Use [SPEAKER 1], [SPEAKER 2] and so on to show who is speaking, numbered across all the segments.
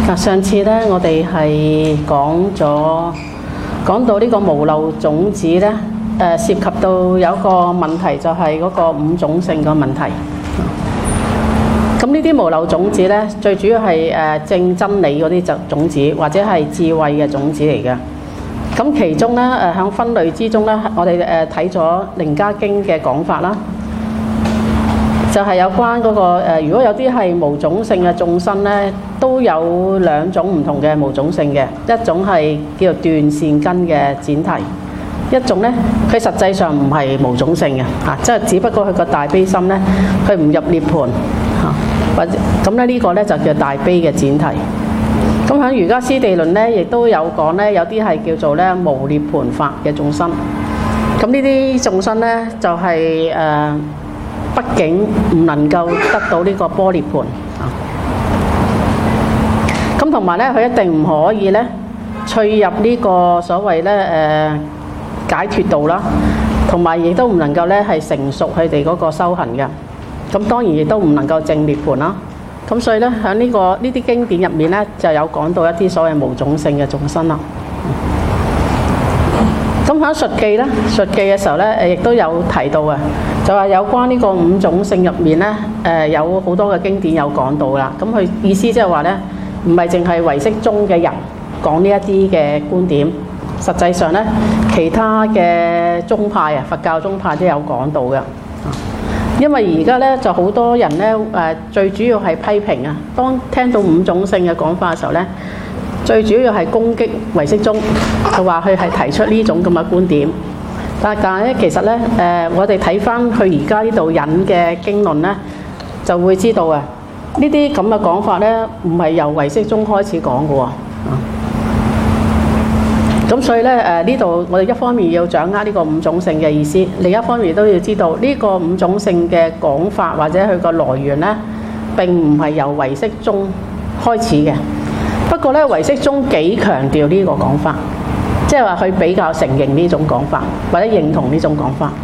[SPEAKER 1] 上次咧，我哋係講到呢個無漏種子咧，涉及到有一個問題，就係嗰個五種性嘅問題。咁呢啲無漏種子咧，最主要係正真理嗰啲種子，或者係智慧嘅種子嚟嘅。咁其中咧，喺分類之中咧，我哋睇咗《楞伽經》嘅講法啦。就係有關嗰個如果有啲係無種性嘅眾生咧，都有兩種唔同嘅無種性嘅，一種係叫做斷善根嘅闡提，一種咧佢實際上唔係無種性嘅即係只不過佢個大悲心咧，佢唔入涅槃或者咁咧呢個咧就叫大悲嘅闡提。咁喺《瑜伽師地論》咧，亦都有講咧，有啲係叫做咧無涅槃法嘅眾生。咁呢啲眾生咧就係畢竟唔能夠得到呢個般涅槃咁同埋咧，佢一定唔可以咧趣入呢個所謂咧解脫道啦，同埋亦都唔能夠咧係成熟佢哋嗰個修行嘅。咁當然亦都唔能夠證涅槃啦。咁所以咧喺呢啲經典入面咧，就有講到一啲所謂無種性嘅眾生啦。咁喺述記咧，述記嘅時候咧，亦都有提到嘅，就話有關呢個五種性入面咧，有好多嘅經典有講到啦。咁佢意思即係話咧，唔係淨係唯識宗嘅人講呢一啲嘅觀點，實際上咧，其他嘅宗派佛教宗派都有講到嘅。因為而家咧就好多人咧最主要係批評啊，當聽到五種性嘅講法嘅時候咧，最主要係攻擊唯識宗，就話佢係提出呢種咁嘅觀點。但係咧，其實咧我哋睇翻佢而家呢度引嘅經論咧，就會知道啊，呢啲咁嘅講法咧，唔係由唯識宗開始講嘅喎。咁所以咧呢度我哋一方面要掌握呢個五種性嘅意思，另一方面都要知道呢個五種性嘅講法或者佢個來源咧，並唔係由唯識宗開始嘅。不過咧，唯識宗幾強調呢個講法，即係話佢比較承認呢種講法，或者認同呢種講法。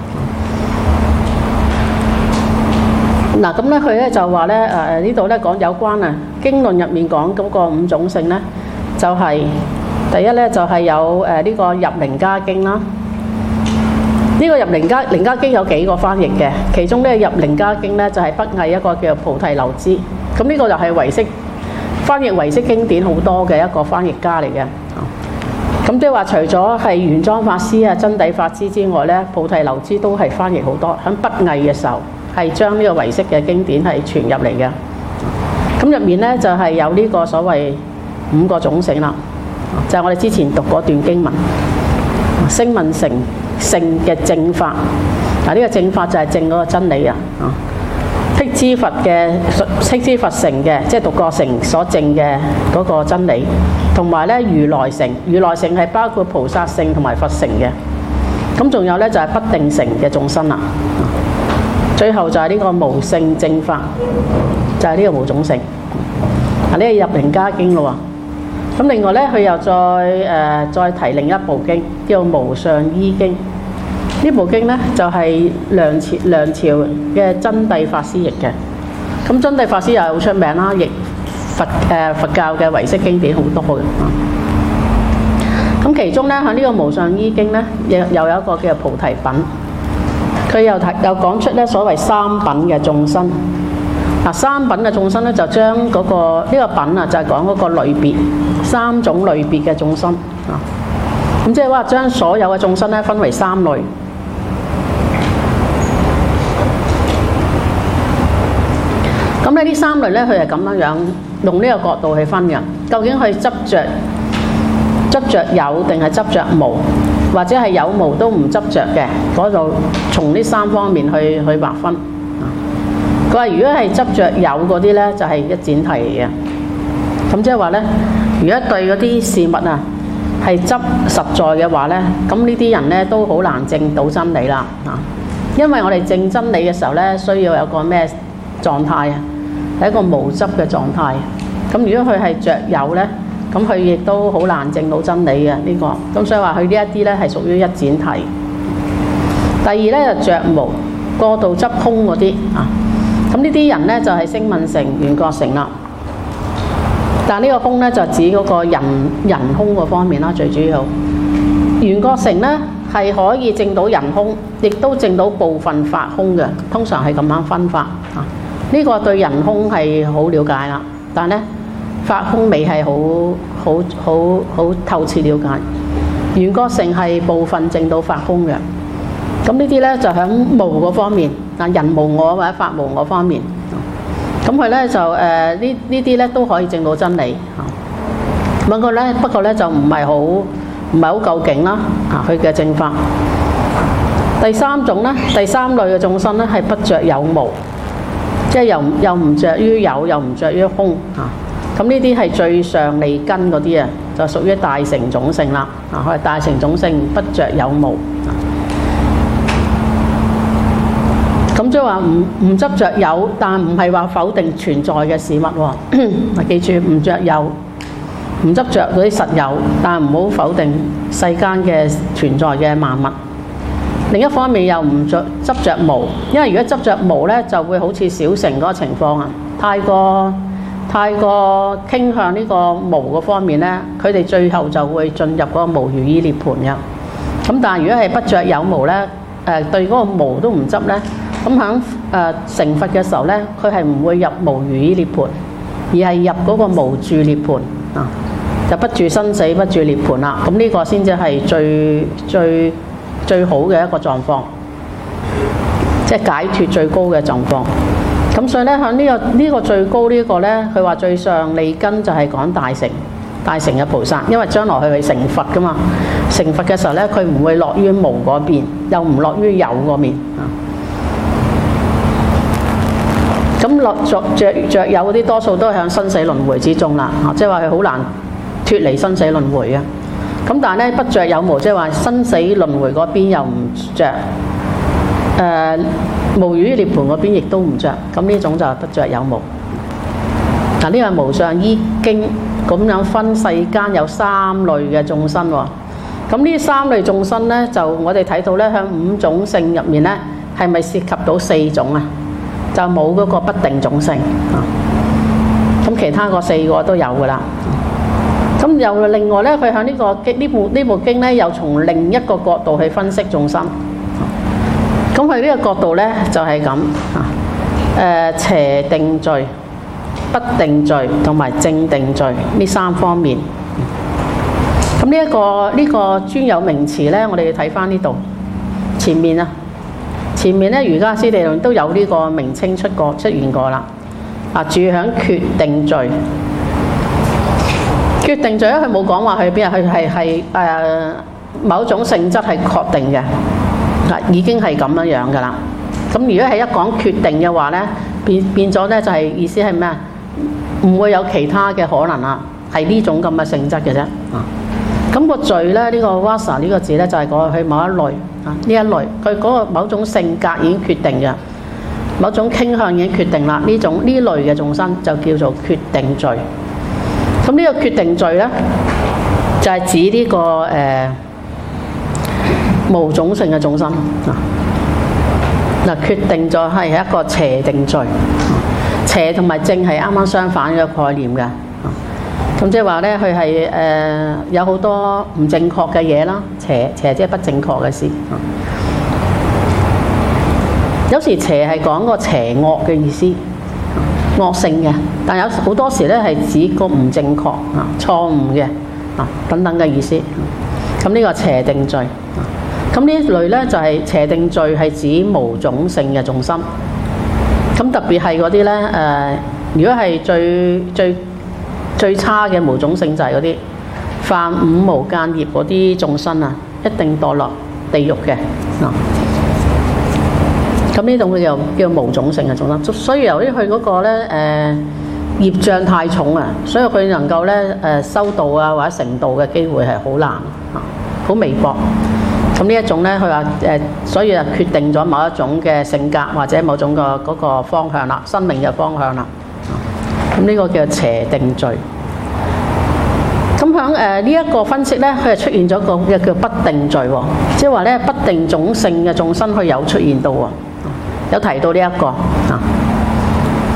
[SPEAKER 1] 嗱，咁咧佢咧就話咧呢度咧講有關經論入面講嗰個五種性咧，就係第一咧就係有呢個入楞伽經啦。呢個入楞伽經有幾個翻譯嘅，其中咧入楞伽經咧就係北魏一個叫做菩提流支。咁呢個就係唯識翻譯唯識經典好多嘅一個翻譯家嚟嘅。咁即係話除咗係玄奘法師真諦法師之外咧，菩提流支都係翻譯好多。喺北魏嘅時候係將呢個唯識嘅經典係傳入嚟嘅。咁入面咧就係有呢個所謂五個種性啦，就係我哋之前讀嗰段經文，聲聞乘性嘅正法。嗱，呢個正法就係正嗰個真理啊。辟支佛乘嘅，即係獨覺乘所證嘅嗰個真理，同埋咧如來乘。如來乘係包括菩薩乘同埋佛乘嘅。咁仲有咧就係不定乘嘅眾生啦。最後就係呢個無性正法，就係呢個無種性。嗱，呢個入楞伽經咯喎。咁另外咧，佢又再提另一部經，叫無上依經。呢部經咧就係梁朝嘅真諦法師譯嘅。咁真諦法師又係好出名啦，譯佛教嘅唯識經典好多嘅。咁其中咧喺呢個無上依經咧，又有一個叫菩提品，佢又講出咧所謂三品嘅眾生。嗱，三品嘅眾生咧就將呢個品就係講嗰個類別，三種類別嘅眾生啊。咁即係話將所有嘅眾生咧分為三類。咁呢三類咧，佢係咁樣用呢個角度去分嘅。究竟佢執着有定係執着無，或者係有無都唔執着嘅嗰度，從呢三方面去劃分。佢話如果係執着有嗰啲咧，就係一闡提嚟嘅。咁即係話咧，如果對嗰啲事物係執實在嘅話咧，咁呢啲人咧都好難證到真理啦。因為我哋證真理嘅時候咧，需要有個咩狀態啊？係一個無執嘅狀態。咁如果佢係着有咧，咁佢亦都好難證到真理嘅呢個。咁所以話佢呢一啲咧係屬於一闡提。第二咧就着無，過度執空嗰啲啊。咁呢啲人咧就係聲聞乘、緣覺乘啦。 但呢個空咧就指嗰個人空嗰方面啦，最主要。緣覺乘咧係可以證到人空，亦都證到部分法空嘅，通常係咁樣分法啊。呢個對人空係好了解啦，但咧法空未係好透徹了解。緣覺乘係部分證到法空嘅，咁呢啲咧就喺無嗰方面啊，人無我或者法無我方面。咁佢咧就呢啲咧都可以證到真理啊。不過咧就唔係好究竟啦啊，佢嘅證法。第三種咧，第三類嘅眾生咧係不着有無，即係又唔着於有，又唔着於空啊。咁呢啲係最上利根嗰啲啊，就屬於大乘種性啦。啊，佢係大乘種性，不着有無。咁即係話唔執着有，但唔係話否定存在嘅事物喎。記住，唔着有，唔執着嗰啲實有，但唔好否定世間嘅存在嘅萬物。另一方面又唔執着無，因為如果執着無咧，就會好似小乘嗰個情況啊，太過傾向呢個無嗰方面咧，佢哋最後就會進入嗰個無餘依涅槃嘅。咁但係如果係不着有無咧，對嗰個無都唔執咧，咁喺成佛嘅時候咧，佢係唔會入無餘依涅槃，而係入嗰個無住涅槃啊，就不住生死，不住涅槃啦。咁呢個先至係最好嘅一個狀況，即係解脫最高嘅狀況。咁所以咧，喺呢個最高呢個咧，佢話最上利根就係講大乘嘅菩薩，因為將來佢係成佛噶嘛。成佛嘅時候咧，佢唔會落於無嗰邊，又唔落於有嗰面啊。咁落着有嗰啲多數都係喺生死輪迴之中啦，即係話佢好難脫離生死輪迴啊。咁但係咧，不着有無，即係話生死輪迴嗰邊又唔着，無餘涅槃嗰邊亦都唔着，咁呢種就係不着有無。嗱，呢個係無上依經咁樣分世間有三類嘅眾生喎。咁呢三類眾生咧，就我哋睇到咧，喺五種性入面咧，係咪涉及到四種啊？就冇嗰個不定種性啊。咁其他個四個都有噶啦。咁又另外咧，佢喺呢部經咧，又從另一個角度去分析眾生。咁佢呢個角度咧就係咁啊，邪定罪、不定罪同埋正定罪呢三方面。咁呢個專有名詞咧，我哋要睇翻呢度前面咧，瑜伽師地論都有呢個名稱出現過啦。啊，住響決定罪。決定罪咧，佢冇講話去邊啊，佢係某種性質係確定嘅，已經係咁樣噶啦。咁如果係一講決定嘅話咧，變咗咧就係意思係咩啊？唔會有其他嘅可能啦，係呢種咁嘅性質嘅啫。咁個罪咧，呢個 vasa 呢個字咧就係講佢某一類啊，呢一類佢嗰個某種性格已經決定嘅，某種傾向已經決定啦。呢類嘅眾生就叫做決定罪。咁呢個決定罪咧，就係指呢個無種性嘅眾生啊。嗱，決定罪係一個邪定罪，邪同埋正係啱啱相反嘅概念嘅。咁即係話咧，佢係有好多唔正確嘅嘢啦，邪即係不正確嘅事。有時邪係講個邪惡嘅意思。惡性嘅，但有好多時咧係指個唔正確啊、錯誤嘅啊等等嘅意思。咁呢個邪定罪，咁呢一類咧就係邪定罪係指無種性嘅眾生。咁特別係嗰啲咧如果係最差嘅無種性就係嗰啲犯五無間業嗰啲眾生啊，一定墮落地獄嘅啊。咁呢種叫無種性嘅眾生，所以由於佢嗰個咧業障太重啊，所以佢能夠咧修道啊或者成道嘅機會係好難啊，好微薄。咁呢一種咧，佢話所以就決定咗某一種嘅性格或者某種嗰個方向啦，生命嘅方向啦。咁呢個叫邪定罪。咁響呢一個分析咧，佢係出現咗個嘅叫不定罪喎，即係話咧不定種性嘅眾生佢有出現到喎。有提到呢一個啊，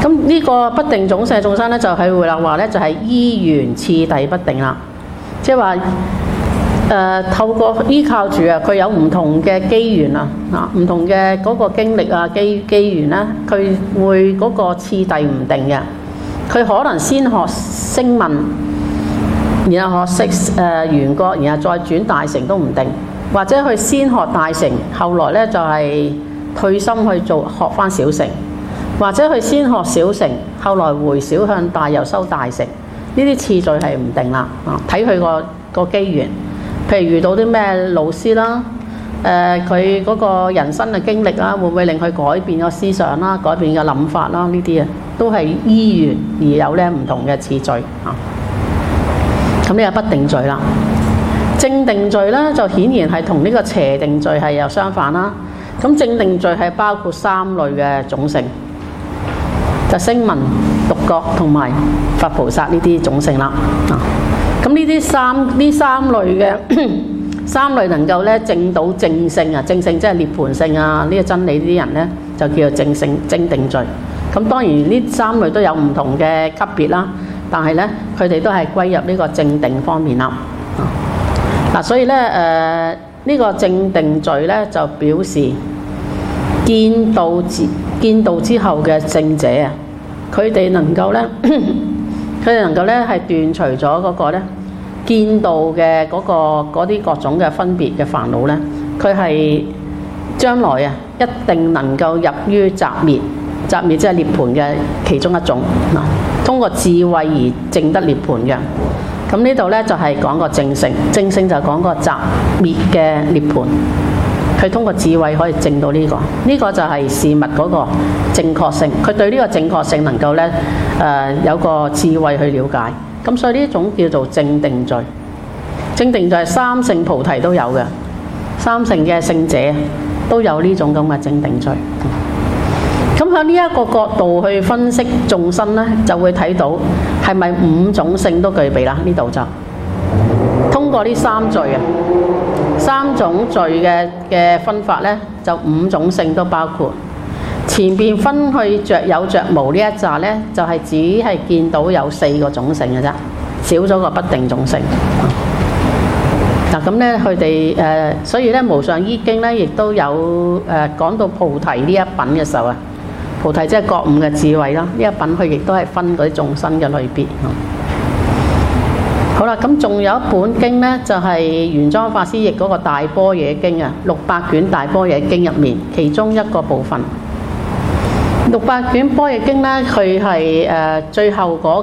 [SPEAKER 1] 咁呢個不定種性眾生咧，就係會話咧，就係依緣次第不定啦。即係話透過依靠住啊，佢有唔同嘅機緣啊，唔同嘅嗰個經歷啊、機緣咧，佢會嗰個次第唔定嘅。佢可能先學聲聞，然後學識緣覺，然後再轉大乘都唔定，或者佢先學大乘，後來咧就係退心去學返小乘，或者佢先學小乘，後來回小向大又修大乘。呢啲次序係唔定啦，睇佢個機緣。譬如遇到啲咩老師啦，佢嗰個人生嘅經歷啦，會唔會令佢改變個思想啦、改變個諗法啦？呢啲啊，都係依緣而有咧唔同嘅次序啊。咁呢個不定序啦，正定序咧就顯然係同呢個邪定序係又相反啦。咁正定序係包括三類嘅種性，就聲聞、獨覺同埋佛菩薩呢啲種性啦。咁呢三類嘅三類能夠咧證到正性啊，正性即係涅槃性啊，呢個真理呢啲人咧就叫做正性正定序。咁當然呢三類都有唔同嘅級別啦，但係咧佢哋都係歸入呢個正定方面啦。所以咧呢個正定序咧就表示見道之後嘅聖者啊，佢哋能夠咧係斷除咗嗰個咧見道嘅嗰啲各種嘅分別嘅煩惱咧，佢係將來啊一定能夠入於擇滅，擇滅即係涅槃嘅其中一種嗱，通過智慧而證得涅槃嘅。咁呢度咧就係講個正性，正性就講個擇滅嘅涅槃。佢通過智慧可以證到呢個，呢個就係事物嗰個正確性。佢對呢個正確性能夠咧有個智慧去了解。咁所以呢種叫做正定序。正定序係三乘菩提都有嘅，三乘嘅聖者都有呢種咁嘅正定序。咁喺呢一個角度去分析眾生咧，就會睇到係咪五種性都具備啦？呢度就通過呢三序啊。三種序嘅分法咧，就五種性都包括。前邊分去着有着無呢一紮咧，就係只係見到有四個種性嘅啫，少咗個不定種性。嗱咁咧，佢哋所以咧《無上依經》咧，亦都有講到菩提呢一品嘅時候啊，菩提即係覺悟嘅智慧啦。呢一品佢亦都係分嗰啲眾生嘅類別。好啦，咁仲有一本經咧，就係玄奘法師譯嗰個《大般若經》啊，600卷《大般若經》入面其中一個部分。600卷《般若經》咧，佢係最後嗰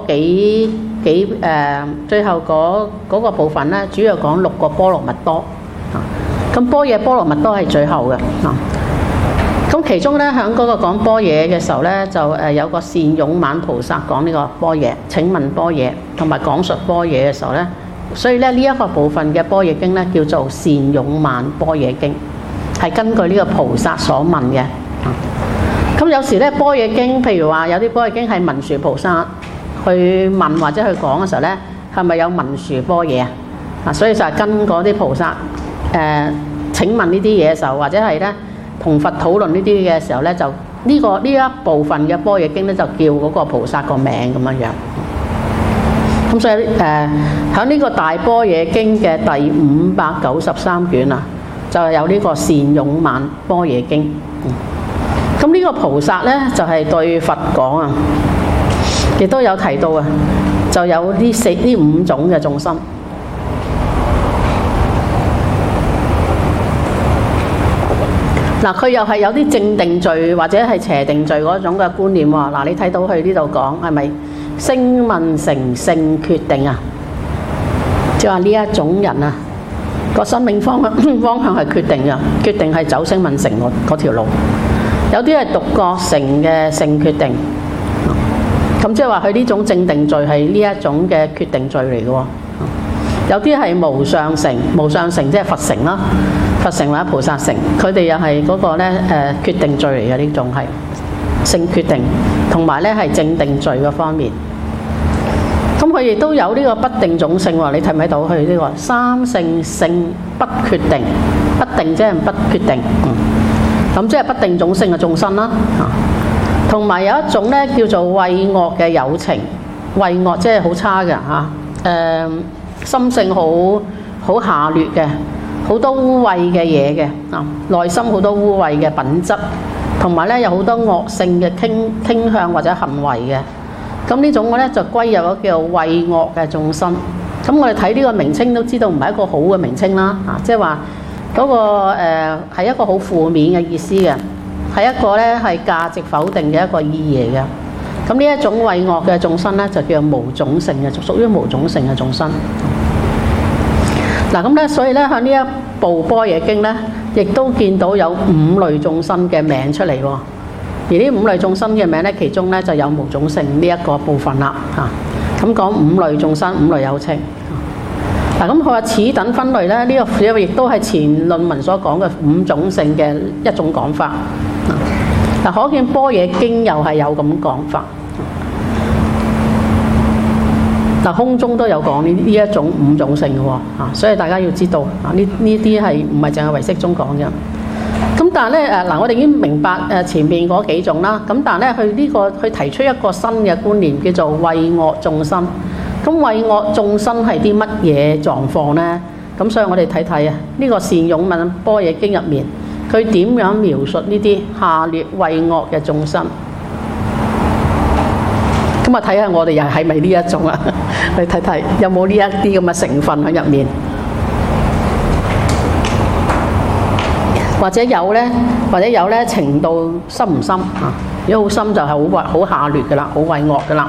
[SPEAKER 1] 最後嗰個部分咧，主要講6個波羅蜜多。咁般若波羅蜜多係最後嘅。咁其中咧，喺嗰個講般若嘅時候咧，就有個善勇猛菩薩講呢個般若，請問般若，同埋講述般若嘅時候咧，所以咧呢一個部分嘅般若經咧叫做善勇猛般若經，係根據呢個菩薩所問嘅。咁有時咧般若經，譬如話有啲般若經係文殊菩薩去問或者去講嘅時候咧，係咪有文殊般若啊？所以就係跟嗰啲菩薩請問呢啲嘢嘅時候，或者係咧同佛討論呢啲嘅時候咧，就呢一部分嘅般若經咧，就叫嗰個菩薩個名咁樣樣。咁所以喺呢個大般若經嘅第593卷啊，就係有呢個善勇猛般若經。咁呢個菩薩咧就係對佛講啊，亦都有提到啊，就有呢五種嘅眾生。嗱，佢又係有啲正定序或者係邪定序嗰種嘅觀念喎。嗱，你睇到佢呢度講係咪聲聞乘性決定啊？即係話呢一種人啊，個生命方向係決定嘅，決定係走聲聞乘嗰條路。有啲係獨覺乘嘅性決定，咁即係話佢呢種正定序係呢一種嘅決定序嚟嘅喎。有啲係無上乘，無上乘即係佛乘啦，佛乘或者菩薩乘，佢哋又係嗰個咧決定序嚟嘅，呢種係性決定，同埋咧係正定序嘅方面。咁佢亦都有呢個不定種性喎，你睇唔睇到佢呢個三乘性不決定，不定即係不決定，咁即係不定種性嘅眾生啦。 同埋有一種咧叫做畏惡嘅有情，畏惡即係好差嘅嚇，心性好下劣嘅，好多污穢嘅嘢嘅啊，內心好多污穢嘅品質，同埋咧有好多惡性嘅傾向或者行為嘅。咁呢種咧就歸入咗叫做畏惡嘅眾生。咁我哋睇呢個名稱都知道唔係一個好嘅名稱啦，即係話嗰個係一個好負面嘅意思嘅，係一個咧係價值否定嘅一個意義嚟嘅。咁呢一種畏惡嘅眾生咧就叫做無種性嘅，屬於無種性嘅眾生。嗱咁咧，所以咧喺呢一部般若經咧，亦都見到有五類眾生嘅名出嚟喎。而呢五類眾生嘅名咧，其中咧就有無種性呢一個部分啦嚇。咁講五類眾生，五類有情。嗱咁佢話此等分類咧，呢個亦都係前論文所講嘅五種性嘅一種講法。嗱，可見般若經又係有咁講法。嗱，空中都有講呢一種五種性嘅喎，所以大家要知道呢啲係唔係淨係唯識中講嘅。咁但係咧我哋已經明白前面嗰幾種啦。咁但係咧佢提出一個新嘅觀念，叫做畏惡眾生。咁畏惡眾生係啲乜嘢狀況咧？咁所以我哋睇睇呢個善勇品般若經入面，佢點樣描述呢啲下劣畏惡嘅眾生？咁睇下我哋又係咪呢一種啊？去睇睇有冇呢一啲咁嘅成分喺入面，或者有咧程度深唔深啊？如果好深就係好下劣嘅啦，好畏惡嘅啦。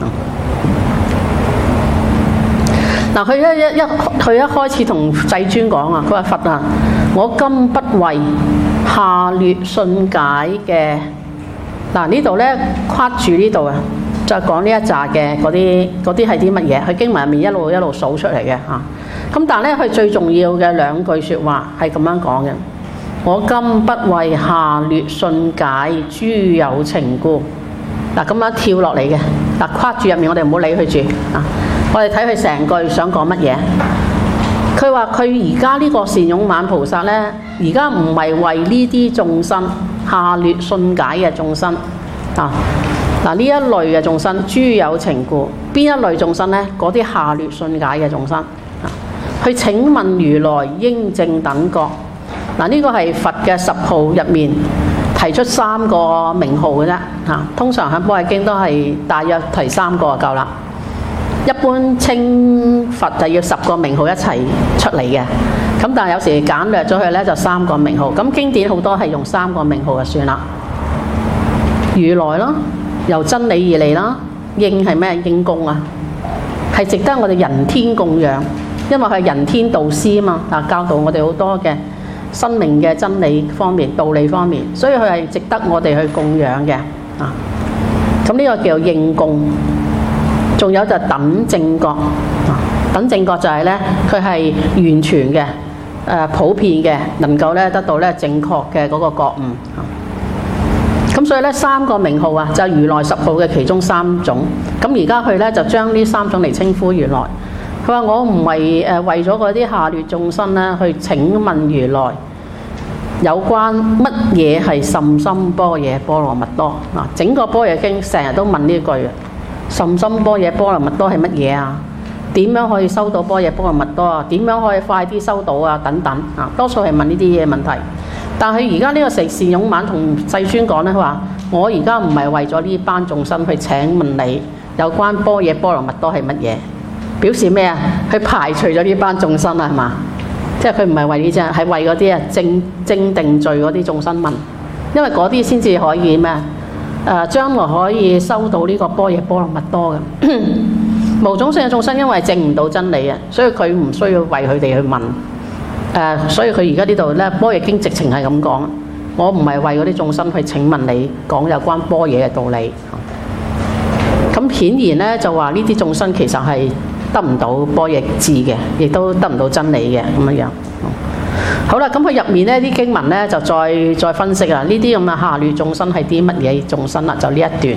[SPEAKER 1] 嗱，佢一開始同世尊講啊，佢話佛啊，我今不為下劣信解嘅。嗱，呢度咧跨住呢度啊，就講呢一紮嘅嗰啲係啲乜嘢？佢經文入面一路數出嚟嘅嚇。咁但係咧，佢最重要嘅兩句説話係咁樣講嘅：我今不為下劣信解諸有情故。嗱，咁樣跳落嚟嘅嗱，跨住入面我哋唔好理佢住啊。我哋睇佢成句想講乜嘢？佢話佢而家呢個善勇猛菩薩咧，而家唔係為呢啲眾生下劣信解嘅眾生啊。嗱，呢一類嘅眾生，諸有情故，邊一類眾生呢？嗰啲下劣信解嘅眾生。去請問如來應正等覺。嗱，呢個係佛嘅十號入面提出三個名號嘅啫。通常喺般若經都係大約提三個就夠啦。一般稱佛就要10個名號一齊出嚟嘅。咁但係有時簡略咗佢咧，就3個名號。咁經典好多係用3個名號就算啦。如來咯。由真理而嚟啦，應係咩？應供啊，係值得我哋人天供養，因為佢係人天導師啊嘛，教導我哋好多嘅生命嘅真理方面、道理方面，所以佢係值得我哋去供養嘅啊。咁呢個叫做應供，仲有就等正覺啊。等正覺就係咧，佢係完全嘅、普遍嘅，能夠咧得到咧正確嘅嗰個覺悟。咁所以咧3個名號啊，就係如來10號嘅其中3種。咁而家佢咧就將呢3種嚟稱呼如來。佢話我唔係為咗嗰啲下劣眾生咧去請問如來有關乜嘢係甚深般若波羅蜜多啊？整個般若經成日都問呢句嘅，甚深般若波羅蜜多係乜嘢啊？點樣可以收到般若波羅蜜多啊？點樣可以快啲收到啊？等等啊，多數係問呢啲嘢問題。但係而家呢個善勇猛同世尊講咧，佢話我而家唔係為咗呢班眾生去請問你有關般若波羅蜜多係乜嘢，表示咩啊？佢排除咗呢班眾生啦，係嘛？即係佢唔係為呢隻，係為嗰啲正定罪嗰啲眾生問，因為嗰啲先至可以咩將來可以收到呢個般若波羅蜜多嘅。無種性嘅眾生因為證唔到真理啊，所以佢唔需要為佢哋去問。所以佢而家呢度咧，般若經直情係咁講，我唔係為嗰啲眾生去請問你講有關般若嘅道理。咁顯然咧就話呢啲眾生其實係得唔到般若智嘅，亦都得唔到真理嘅咁樣。好啦，咁佢入面咧啲經文咧就再分析啊，呢啲咁嘅下劣眾生係啲乜嘢眾生啦？就呢一段。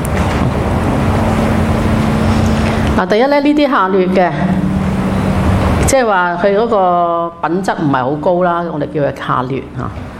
[SPEAKER 1] 嗱，第一咧呢啲下劣嘅。即係話佢嗰個品質唔係好高啦，我哋叫佢下劣嚇。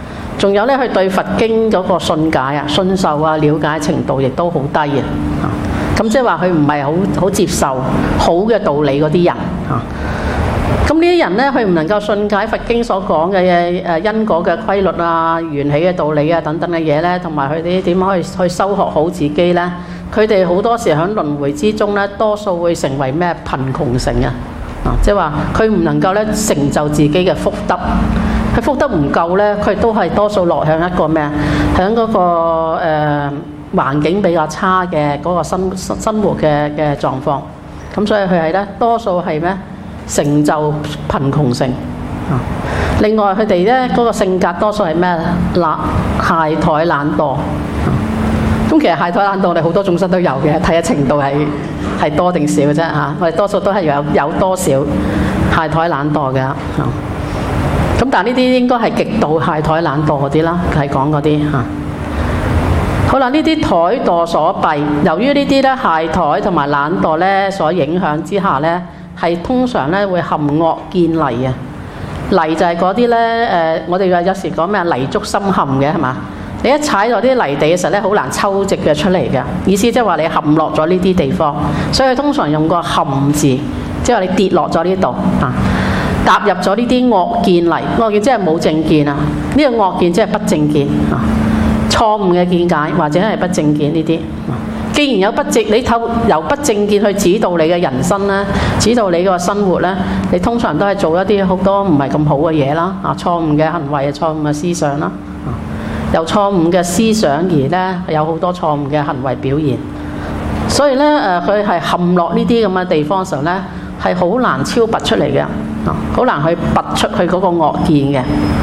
[SPEAKER 1] 仲有咧，佢對佛經嗰個信解啊、信受啊、了解程度亦都好低嘅。咁即係話佢唔係好接受好嘅道理嗰啲人啊。咁呢啲人咧，佢唔能夠信解佛經所講嘅因果嘅規律啊、緣起嘅道理啊等等嘅嘢咧，同埋佢哋點樣去修學好自己咧？佢哋好多時喺輪迴之中咧，多數會成為咩貧窮城啊！即係話佢唔能夠咧成就自己嘅福德，佢福德唔夠咧，佢都係多數落向一個咩啊？喺嗰個環境比較差嘅嗰個生活嘅狀況。咁所以佢係咧多數係咩？成就貧窮城。另外佢哋咧嗰個性格多數係咩？懈怠懶惰。咁其實懈怠懶惰我哋好多眾生都有嘅，睇下程度係多定少嘅啫嚇。我哋多數都係有多少懈怠懶惰嘅。咁但係呢啲應該係極度懈怠懶惰嗰啲啦，係講嗰啲嚇。好啦，呢啲怠惰所弊，由於呢啲咧懈怠同埋懶惰咧所影響之下咧，係通常咧會陷惡見泥啊！泥就係嗰啲咧我哋有時講咩泥足深陷嘅係嘛？你一踩落啲泥地嘅時候咧，好難抽直嘅出嚟嘅。意思即係話你陷落咗呢啲地方，所以通常用個陷字，即係話你跌落咗呢度啊，踏入咗呢啲惡見泥。惡見即係冇正見啊！呢個惡見即係不正見啊，錯誤嘅見解或者係不正見呢啲。既然有不正，你由不正見去指導你嘅人生咧，指導你個生活咧，你通常都係做一啲好多唔係咁好嘅嘢啦，啊，錯誤嘅行為啊，錯誤嘅思想啦，由錯誤嘅思想而咧有好多錯誤嘅行為表現，所以咧佢係陷落呢啲咁嘅地方嘅時候咧，係好難超拔出嚟嘅，好難去拔出去嗰個惡見嘅。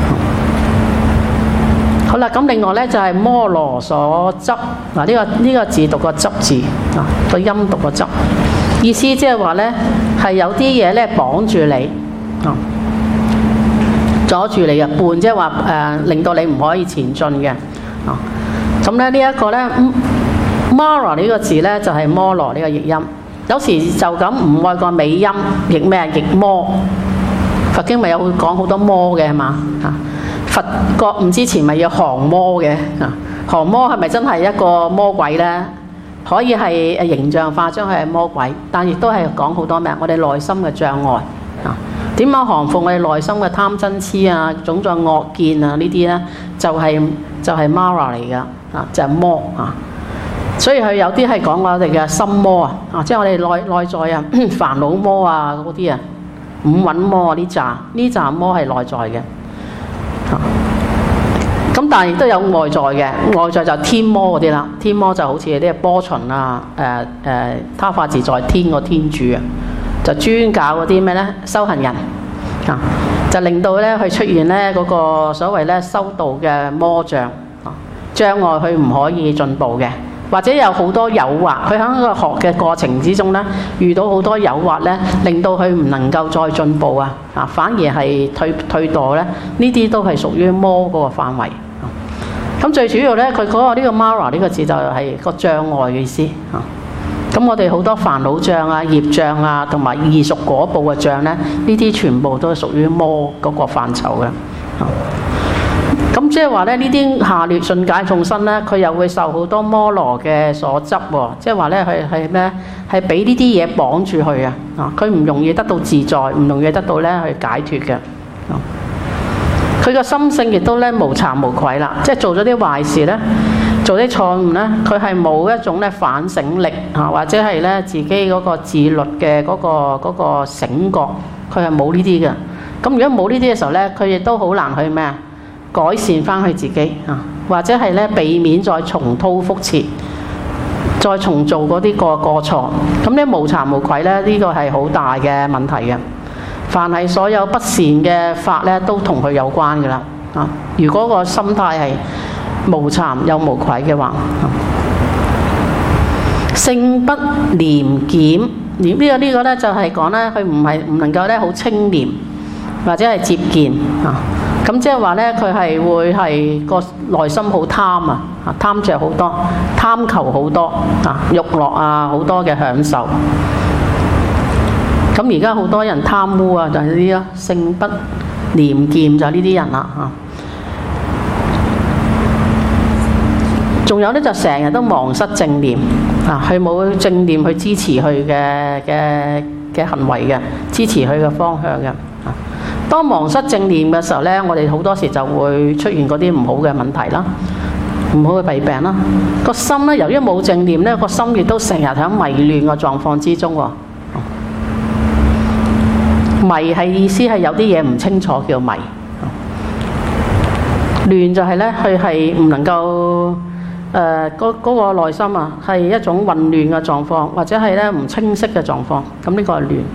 [SPEAKER 1] 好啦，咁另外咧就係摩羅所執嗱，呢個字讀個執字啊，個音讀個執，意思即係話咧係有啲嘢咧綁住你啊，阻住你嘅絆，即係話令到你唔可以前進嘅啊。咁咧呢一個咧 Mara 呢個字咧就係摩羅呢個譯音，有時就咁唔愛個尾音，譯咩？譯魔。佛經咪有講好多魔嘅係嘛嚇？佛覺悟之前咪要降魔嘅啊？降魔係咪真係一個魔鬼咧？可以係形象化將佢係魔鬼，但亦都係講好多咩？我哋內心嘅障礙啊，點樣降服我哋內心嘅貪嗔痴啊、種種惡見啊呢啲咧，就係 Mara 嚟噶啊，就係魔啊。所以佢有啲係講我哋嘅心魔啊，即係我哋內在啊煩惱魔啊嗰啲啊，五蘊魔啊呢紮魔係內在嘅。咁但係亦都有外在嘅，外在就天魔嗰啲啦。天魔就好似啲波旬啊、他化自在天個天主啊，就專搞嗰啲咩咧修行人啊，就令到咧佢出現咧嗰個所謂咧修道嘅魔障啊，障礙佢唔可以進步嘅，或者有好多誘惑，佢喺個學嘅過程之中咧遇到好多誘惑咧，令到佢唔能夠再進步啊，反而係退墮咧，呢啲都係屬於魔嗰個範圍。咁最主要咧，佢嗰個呢個 Mara 呢個字就係個障礙嘅意思啊。咁我哋好多煩惱障啊、業障啊，同埋異熟果報嘅障咧，呢啲全部都係屬於魔嗰個範疇嘅。咁即係話咧，呢啲下劣順解眾生咧，佢又會受好多摩羅嘅所執喎。即係話咧，佢係咩？係俾呢啲嘢綁住佢啊！佢唔容易得到自在，唔容易得到咧去解脫嘅。佢個心性亦都咧無慚無愧啦，即係做咗啲壞事咧，做啲錯誤咧，佢係冇一種咧反省力啊，或者係咧自己嗰個自律嘅嗰個醒覺，佢係冇呢啲嘅。咁如果冇呢啲嘅時候咧，佢亦都好難去咩啊？改善翻佢自己啊，或者係咧避免再重蹈覆轍，再重做嗰啲過錯。咁咧無慚無愧咧，呢個係好大嘅問題嘅。凡係所有不善嘅法咧，都同佢有關嘅啦。啊，如果個心態係無慚又無愧嘅話，性不廉檢，呢個咧就係講咧，佢唔能夠咧好清廉或者係節儉啊。咁即係話咧，佢係會係個內心好貪啊，貪著好多，貪求好多啊，慾樂啊，好多嘅享受。咁而家好多人貪污啊，就係呢啲咯，性不廉儉就係呢啲人啦嚇。 有咧就成日都忘失正念啊，佢冇正念去支持佢嘅行為嘅，支持佢嘅方向嘅。當忘失正念嘅時候咧，我哋好多時就會出現嗰啲唔好嘅問題啦，唔好嘅弊病啦。個心咧，由於冇正念咧，個心亦都成日喺迷亂嘅狀況之中喎。迷係意思係有啲嘢唔清楚叫迷，亂就係咧佢係唔能夠嗰個內心啊係一種混亂嘅狀況，或者係咧唔清晰嘅狀況，咁呢個係亂。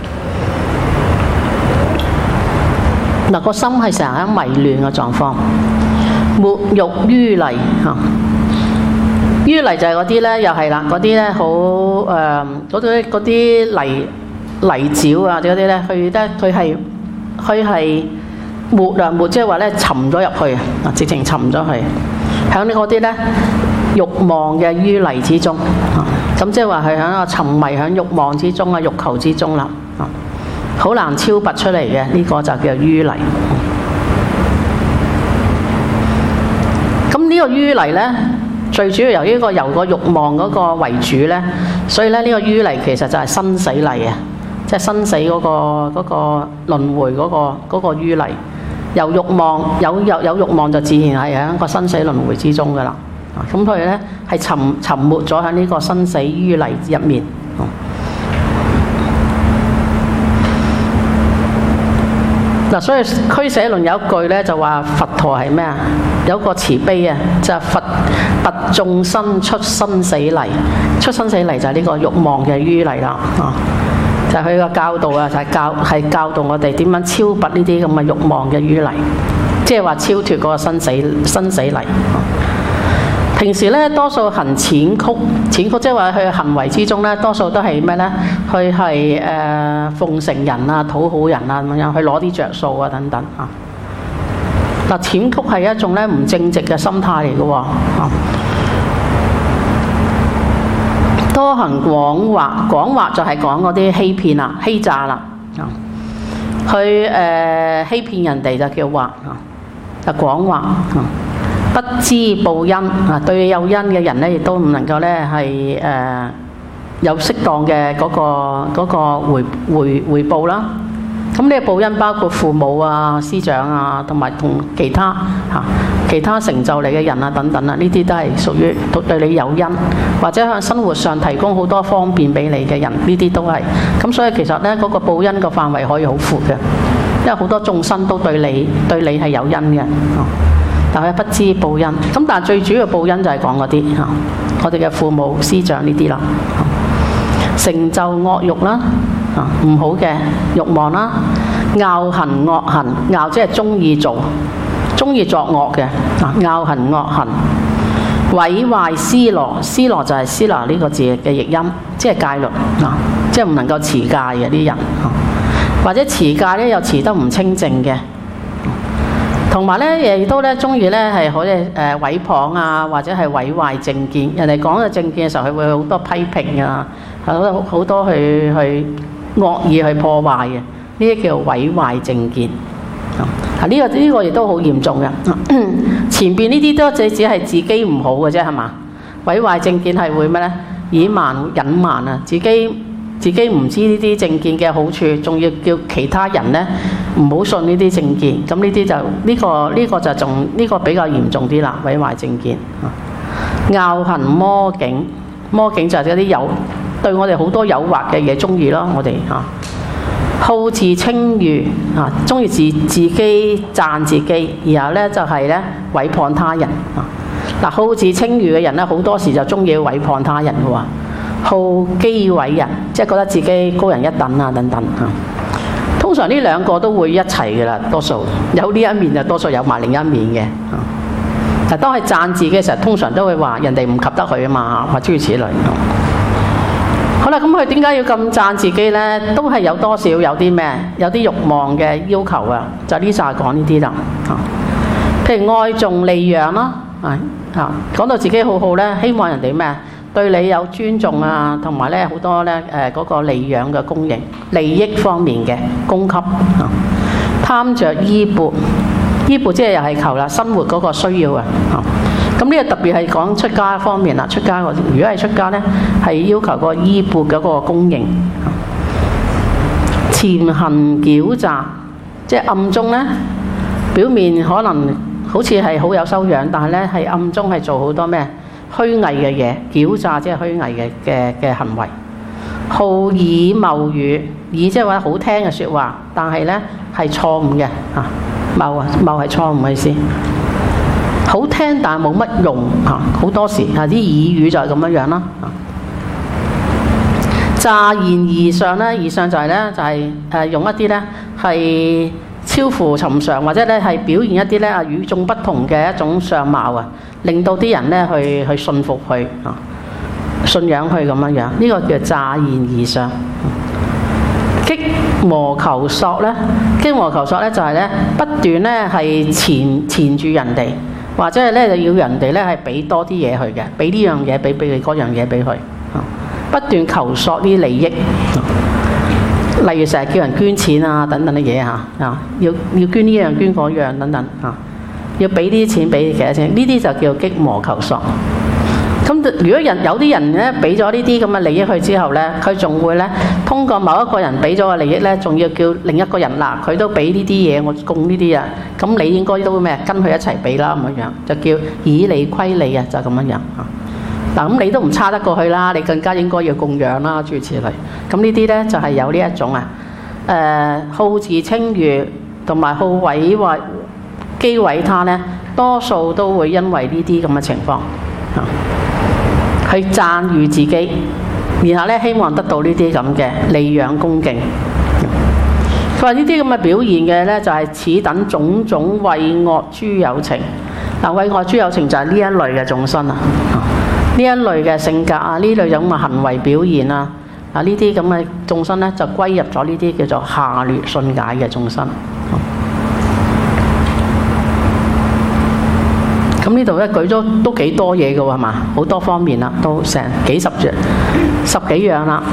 [SPEAKER 1] 嗱，個心係成日喺迷亂嘅狀況，沒欲淤泥嚇。淤泥就係嗰啲咧，又係啦，嗰啲咧好嗰啲泥沼啊，嗰啲咧，佢係沒，即係話咧沉咗入去啊，直情沉咗去，喺呢嗰啲咧慾望嘅淤泥之中啊，咁即係話係喺個沉迷喺慾望之中啊，慾求之中啦啊，好難超拔出嚟嘅，呢個就叫淤泥。咁呢個淤泥咧，最主要由個慾望嗰個為主咧，所以咧呢個淤泥其實就係生死泥啊。即係生死嗰個輪迴嗰個淤泥，由慾望有慾望就自然係喺個生死輪迴之中噶啦。咁所以咧係沉沒咗喺呢個生死淤泥入面。嗱，所以俱舍論有一句咧就話佛陀係咩啊？有個慈悲啊，就係佛拔眾生出生死泥，出生死泥就係呢個慾望嘅淤泥啦。就係佢個教導啊，就係教導我哋點樣超拔呢啲咁嘅慾望嘅淤泥，即係話超脫嗰個生死泥。平時咧多數行淺曲，即係話佢行為之中咧，多數都係咩咧？佢係奉承人啊、討好人啊咁樣，去攞啲着數啊等等啊。嗱，淺曲係一種咧唔正直嘅心態嚟嘅喎。多行誑惑就係講嗰啲欺騙啦、欺詐啦，去欺騙人哋就叫惑啊，就誑惑啊。不知報恩啊，對有恩嘅人咧，亦都唔能夠咧係有適當嘅嗰個回報啦。咁呢個報恩包括父母啊、師長啊，同埋同其他成就你嘅人啊等等啊，呢啲都係屬於對你有恩，或者喺生活上提供好多方便俾你嘅人，呢啲都係。咁所以其實咧嗰個報恩嘅範圍可以好闊嘅，因為好多眾生都對你係有恩嘅。但係不知報恩，咁但係最主要報恩就係講嗰啲我哋嘅父母師長呢啲啦，成就惡欲啦，唔好嘅慾望啦，拗行惡行，拗即係中意作惡嘅，拗行惡行，毀壞尸羅就係尸羅呢個字嘅譯音，即係戒律即係唔能夠持戒嘅啲人，或者持戒咧又持得唔清淨嘅。同埋咧，亦都咧中意咧係可以毀謗啊，或者係毀壞正見。人哋講嘅正見嘅時候，佢會好多批評啊，好多去惡意去破壞嘅，呢啲叫毀壞正見。呢個亦都好嚴重嘅。前邊呢啲都只係自己唔好嘅啫，係嘛？毀壞正見係會咩咧？隱瞞啊，自己唔知呢啲正見嘅好處，仲要叫其他人咧唔好信呢啲正見，咁呢啲就呢個就仲呢個比較嚴重啲啦，毀壞正見。拗行魔境就係嗰啲對我哋好多誘惑嘅嘢中意咯，我哋好自稱譽中意自己讚自己，然後咧就係咧毀謗他人嗱，好自稱譽嘅人咧好多時就中意毀謗他人嘅喎。好譏毀人，即係覺得自己高人一等啊等等通常呢兩個都會一齊嘅啦，多數有呢一面就多數有埋另一面嘅。但當係讚自己嘅時候，通常都會話人哋唔及得佢啊嘛，或諸如此類。好啦，咁佢點解要咁讚自己呢？都係有多少有啲咩？有啲慾望嘅要求啊，就呢就係講呢啲啦。譬如愛重利養啦，講到自己好好呢，希望人哋咩？對你有尊重啊，同埋咧好多咧嗰個利養嘅供應、利益方面嘅供給貪着衣缽即係又係求啦，生活嗰個需要啊。 咁呢個特別係講出家方面啦。出家如果係出家呢，係要求個衣缽嗰個供應。潛行狡詐，即係暗中呢，表面可能好似係好有修養，但係呢係暗中係做好多咩虛偽嘅嘢。狡詐即係虛偽嘅行為。好耳謬語，耳即係話好聽嘅説話，但係呢係錯誤嘅啊。謬係錯誤嘅意思。好聽但係冇乜用嚇，好多時啲耳語就係咁樣啦。詐言異相咧，異相就係咧用一啲咧係超乎尋常，或者咧係表現一啲咧與眾不同嘅一種相貌啊，令到啲人咧去信服佢啊，信仰佢咁樣樣。呢個叫詐言異相。擊磨求索咧，擊磨求索咧就係咧不斷咧係纏住人哋。或者係咧就要人哋咧係俾多啲嘢佢嘅，俾呢樣嘢俾嗰樣嘢俾佢，不斷求索啲利益。例如成日叫人捐錢啊等等嘅嘢嚇，要捐呢樣捐嗰樣等等嚇，要俾啲錢俾幾多錢？呢啲就叫擊磨求索。咁如果有啲人咧俾咗呢啲咁嘅利益佢之後咧，佢仲會咧通過某一個人俾咗個利益咧，仲要叫另一個人嗱，佢都俾呢啲嘢，我供呢啲啊，咁你應該都會咩跟佢一齊俾啦咁樣，就叫以利虧利啊，就咁樣嗱，咁你都唔差得過去啦，你更加應該要供養啦，諸如此類。咁呢啲咧就係有呢一種好自稱譽同埋好毀壞譏毀他咧，多數都會因為呢啲咁嘅情況去讚譽自己，然後咧希望得到呢啲咁嘅利養恭敬。佢話呢啲咁嘅表現嘅咧，就係此等種種穢惡諸有情。穢惡諸有情就係呢一類嘅眾生啊，呢一類嘅性格啊，呢類咁嘅行為表現啊，呢啲咁嘅眾生咧就歸入咗呢啲叫做下劣信解嘅眾生。咁呢度咧舉咗都幾多嘢嘅喎，係嘛？好多方面啦，都成幾十幾樣啦。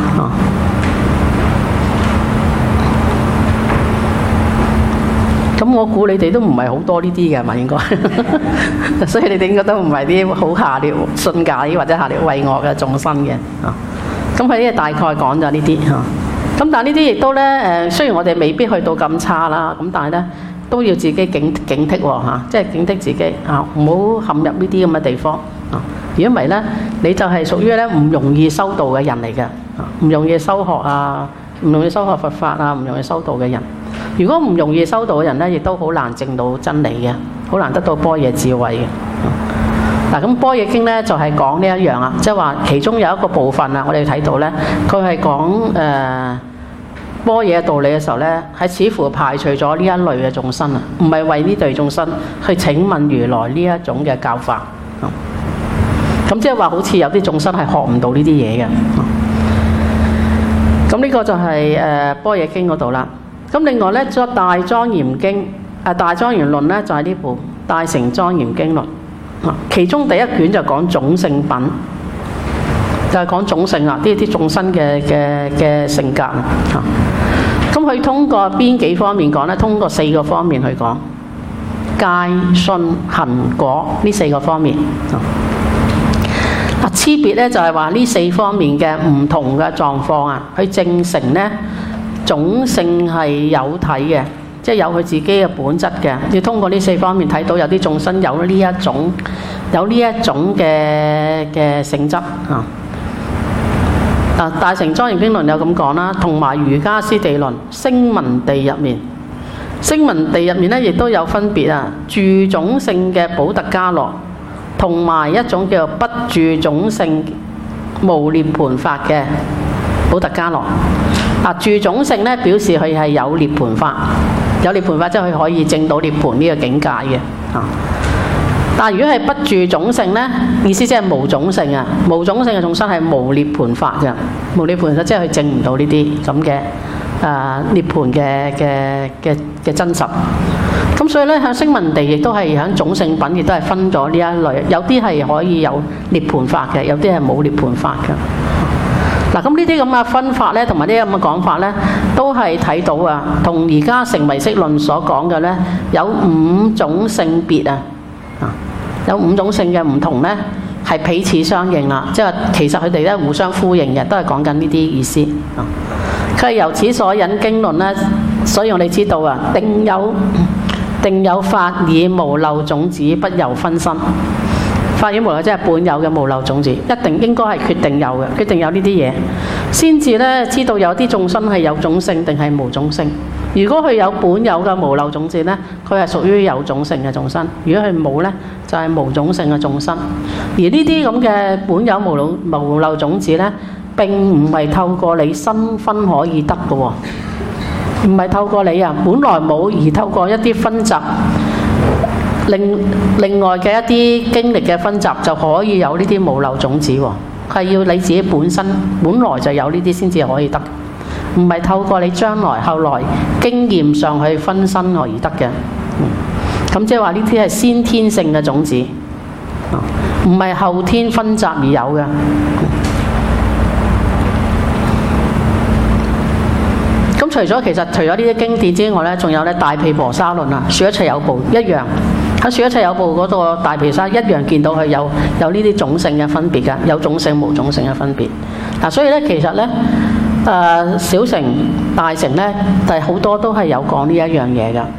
[SPEAKER 1] 咁我估你哋都唔係好多呢啲嘅，係嘛？應該，所以你哋應該都唔係啲好下劣信解或者下劣穢惡嘅眾生嘅。咁佢呢大概講咗呢啲嚇。咁但係呢啲亦都咧雖然我哋未必去到咁差啦，咁但係咧，都要自己警惕喎嚇，即係警惕自己啊，唔好陷入呢啲咁嘅地方啊。如果唔係咧，你就係屬於咧唔容易修道嘅人嚟嘅，唔容易修學啊，唔容易修學佛法啊，唔容易修道嘅人。如果唔容易修道嘅人咧，亦都好難證到真理嘅，好難得到般若智慧嘅。嗱，咁般若經咧就係講呢一樣啊，即係話其中有一個部分啊，我哋睇到咧，佢係講般若道理嘅時候咧，係似乎排除咗呢一類嘅眾生啊，唔係為呢類眾生去請問如來呢一種嘅教法。咁即係話好似有啲眾生係學唔到呢啲嘢嘅。咁呢個就係般若經嗰度啦。咁另外咧，作大莊嚴經大莊嚴論咧就係呢部大乘莊嚴經論。其中第一卷就講種性品。就係講種性啊，啲眾生嘅性格啊。咁佢通過邊幾方面講呢？通過4個方面去講，戒、信、行、果呢4個方面。差別咧就係話呢4方面嘅唔同嘅狀況啊，去證成呢種性係有體嘅，即係有佢自己嘅本質嘅。要通過呢4方面睇到有啲眾生有呢一種嘅性質啊。大乘莊嚴經論有咁講啦，同埋瑜伽師地論聲聞地入面，聲聞地入面咧亦都有分別啊。住種性嘅補特伽羅，同埋一種叫做不住種性無涅槃法嘅補特伽羅。住種性咧表示佢係有涅槃法，有涅槃法即係佢可以證到涅槃呢個境界嘅。但如果係不住種性呢，意思即係無種性啊！無種性嘅眾生係無涅槃法嘅，無涅槃法即係佢證唔到呢啲咁嘅涅槃嘅真實。咁所以呢，喺聲聞地亦都係喺種性品亦都係分咗呢一類，有啲係可以有涅槃法嘅，有啲係冇涅槃法嘅。嗱，咁呢啲咁嘅分法呢，同埋呢啲咁嘅講法呢，都係睇到啊，同而家成唯識論所講嘅呢，有5種性別啊。 有五種性嘅唔同咧，係彼此相應啦，即係其實佢哋咧互相呼應嘅，都係講緊呢啲意思。佢係由此所引經論咧，所以我哋知道啊，定有法以無漏種子，不由分身。法以無漏即係本有嘅無漏種子，一定應該係決定有嘅，決定有呢啲嘢，先至咧知道有啲眾生係有種性定係無種性。如果佢有本有嘅無漏種子咧，佢係屬於有種性嘅眾生；如果佢冇咧，就係無種性嘅眾生。而呢啲咁嘅本有無漏種子咧，並唔係透過你新分可以得嘅喎，唔係透過你啊本來冇而透過一啲分集。另外嘅一啲經歷嘅分集就可以有呢啲無漏種子喎，係要你自己本身本來就有呢啲先至可以得，唔係透過你將來後來經驗上去分身而得嘅。咁即係話呢啲係先天性嘅種子，唔係後天分集而有嘅。咁除咗呢啲經典之外咧，仲有咧大毗婆沙論啊，說一切有部一樣。喺說一切有部嗰個大毗沙一樣見到佢有呢啲種性嘅分別㗎，有種性無種性嘅分別。所以咧其實咧小乘大乘咧，但係好多都係有講呢一樣嘢㗎。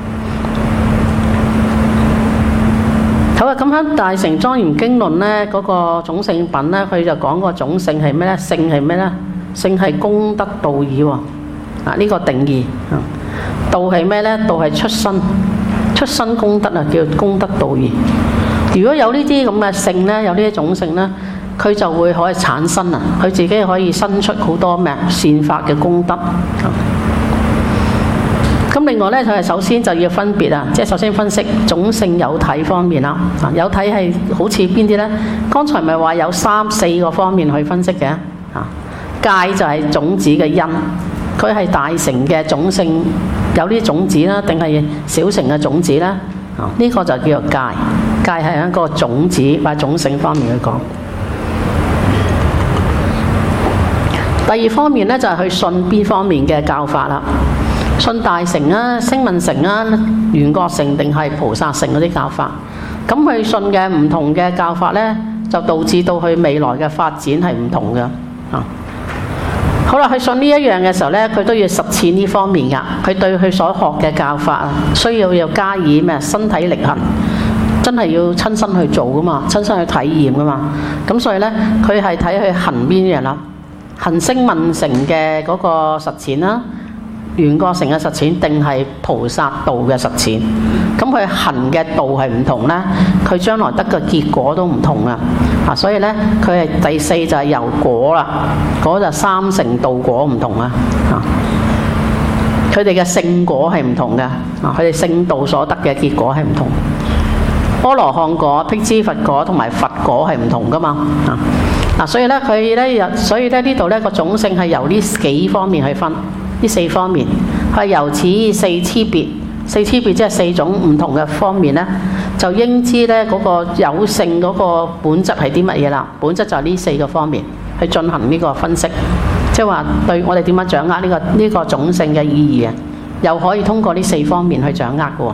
[SPEAKER 1] 好啊，咁喺大乘莊嚴經論咧嗰個種性品咧，佢就講個種性係咩咧？性係咩咧？性係功德道義喎。呢個定義。道係咩咧？道係出身功德啊，叫功德道義。如果有呢啲咁嘅性咧，有呢啲種性咧，佢就會可以產生啊，佢自己可以生出好多咩善法嘅功德。咁另外咧，佢係首先就要分別啊，即係首先分析種性有體方面啦。有體係好似邊啲咧？剛才咪話有4個方面去分析嘅。界就係種子嘅因，佢係大乘嘅種性。有啲種子啦，定係小乘嘅種子啦？呢個就叫做界。界係一個種子或者種性方面去講。第二方面咧就係去信邊方面嘅教法啦。信大乘啊、聲聞乘啊、緣覺乘定係菩薩乘嗰啲教法。咁佢信嘅唔同嘅教法咧，就導致到佢未來嘅發展係唔同嘅。好啦，佢信呢一樣嘅時候咧，佢都要實踐呢方面噶。佢對佢所學嘅教法啊，需要加以咩身體力行，真係要親身去做噶嘛，親身去體驗噶嘛。咁所以咧，佢係睇佢行邊樣啦，行聲聞乘嘅嗰個實踐啦，緣覺乘嘅實踐，定係菩薩道嘅實踐。咁佢行嘅道係唔同啦，佢將來得嘅結果都唔同啊。所以咧，佢係第4就係由果啦，果就3乘道果唔同啊。佢哋嘅聖果係唔同嘅，佢哋聖道所得嘅結果係唔同。阿羅漢果、辟支佛果同埋佛果係唔同噶嘛。所以咧呢度咧個種性係由呢幾方面去分，呢4方面係由此4差別。4差別即係4種唔同嘅方面咧，就應知咧嗰個有性嗰個本質係啲乜嘢啦？本質就係呢4個方面去進行呢個分析，即係話對我哋點樣掌握呢個種性嘅意義啊？又可以通過呢4方面去掌握嘅喎。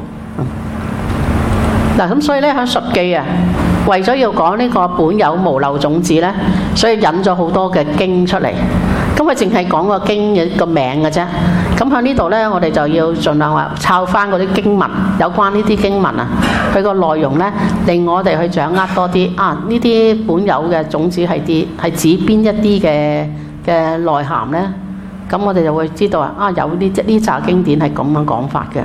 [SPEAKER 1] 咁所以咧喺述記啊，為咗要講呢個本有無漏種子咧，所以引咗好多嘅經出嚟。咁佢淨係講個經嘅個名嘅啫。咁喺呢度咧，我哋就要盡量話抄翻嗰啲經文，有關呢啲經文啊，佢個內容咧，令我哋去掌握多啲啊。呢啲本有嘅種子係指邊一啲嘅內涵咧？咁我哋就會知道有呢紮經典係咁樣講法嘅。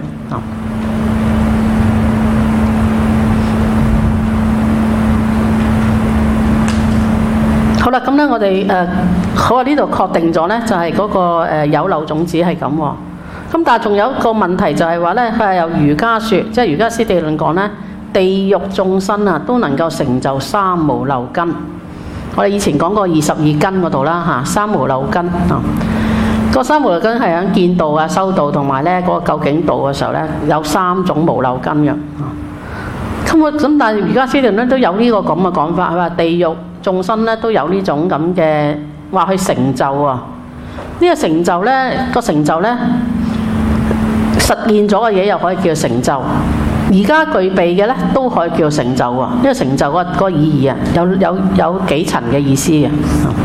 [SPEAKER 1] 好啦，咁咧我哋好啊，呢度確定咗咧，就係嗰個有漏種子係咁喎。咁但係仲有一個問題就係話咧，佢係由瑜伽說，即係瑜伽師地論講咧，地獄眾生啊都能夠成就三無漏根。我哋以前講過22根嗰度啦，三無漏根啊。個三無漏根係喺見道啊、修道同埋咧嗰個究竟道嘅時候咧，有3種無漏根嘅。咁但係瑜伽師地論咧都有呢個咁嘅講法，佢話地獄眾生咧都有呢種咁嘅話去成就啊！呢個成就咧，實現咗嘅嘢又可以叫成就， 而家具備嘅咧都可以叫成就喎，因為成就個意義啊，有幾層嘅意思嘅。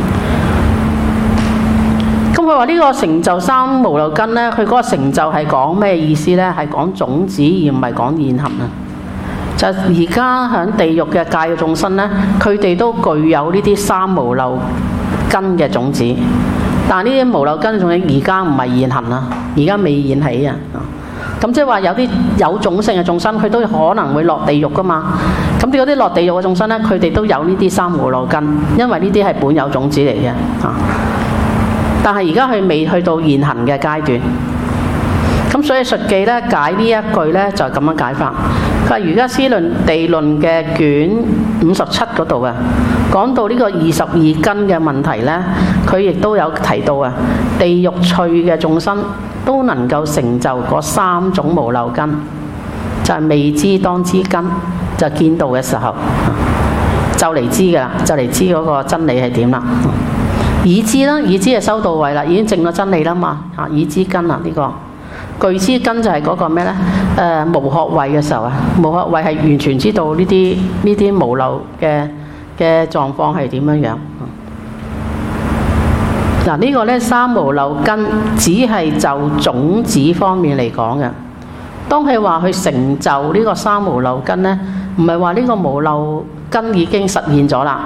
[SPEAKER 1] 咁佢話呢個成就三無漏根咧，佢嗰個成就係講咩意思咧？係講種子而唔係講現行啊。就而家喺地獄嘅界嘅眾生咧，佢哋都具有呢啲三無漏根嘅種子，但係呢啲無漏根種子而家唔係現行啦，而家未現起啊。咁即係話有啲有種性嘅眾生，佢都可能會落地獄噶嘛。咁嗰啲落地獄嘅眾生咧，佢哋都有呢啲三無漏根，因為呢啲係本有種子嚟嘅啊。但係而家佢未去到現行嘅階段，咁所以述記咧解呢一句咧就係咁樣解法。佢話瑜伽師論地論嘅卷57嗰度啊，講到呢個22根嘅問題咧，佢亦都有提到啊，地獄趣嘅眾生都能夠成就嗰三種無漏根，就係未知當知根，就見道嘅時候就嚟知㗎啦，就嚟知嗰個真理係點啦。已知啦，已知係收到位啦，已經證咗真理啦嘛。啊，已知根啊，呢個具知根就係嗰個咩咧？無學位嘅時候啊，無學位係完全知道呢啲無漏嘅狀況係點樣樣。嗱，呢個咧三無漏根只係就種子方面嚟講嘅。當佢話去成就呢個三無漏根咧，唔係話呢個無漏根已經實現咗啦。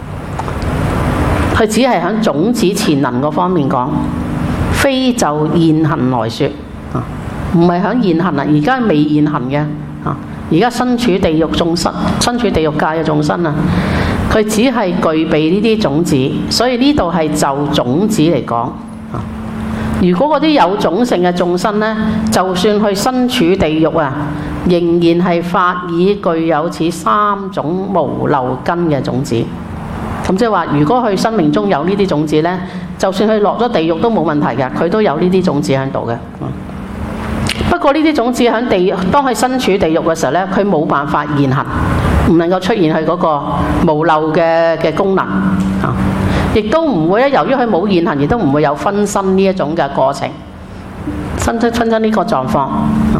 [SPEAKER 1] 佢只係喺種子潛能嗰方面講，非就現行來說啊，唔係喺現行啊，而家未現行嘅啊，而家身處地獄眾生，身處地獄界嘅眾生啊，佢只係具備呢啲種子，所以呢度係就種子嚟講啊。如果嗰啲有種性嘅眾生呢，就算佢身處地獄啊，仍然係發以具有此三種無漏根嘅種子。咁即係話，如果佢生命中有呢啲種子呢，就算佢落咗地獄都冇問題嘅，佢都有呢啲種子喺度嘅。不過呢啲種子喺地，當佢身處地獄嘅時候呢，佢冇辦法現行，唔能夠出現佢嗰個無漏嘅功能啊，亦都唔會咧。由於佢冇現行，亦都唔會有分身呢一種嘅過程，分身呢個狀況。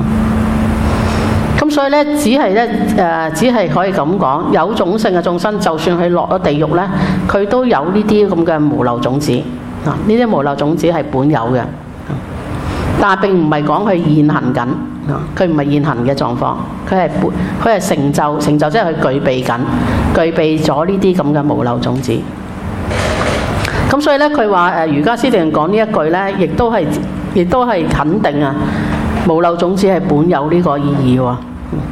[SPEAKER 1] 咁所以咧，只係可以咁講，有種性嘅眾生，就算佢落咗地獄咧，佢都有呢啲咁嘅無漏種子啊！呢啲無漏種子係本有嘅，但係並唔係講佢現行緊啊！佢唔係現行嘅狀況，佢係成就，即係佢具備緊，具備咗呢啲咁嘅無漏種子。咁所以咧，佢話瑜伽師地論講呢一句咧，亦都係肯定啊！無漏種子係本有呢個意義喎。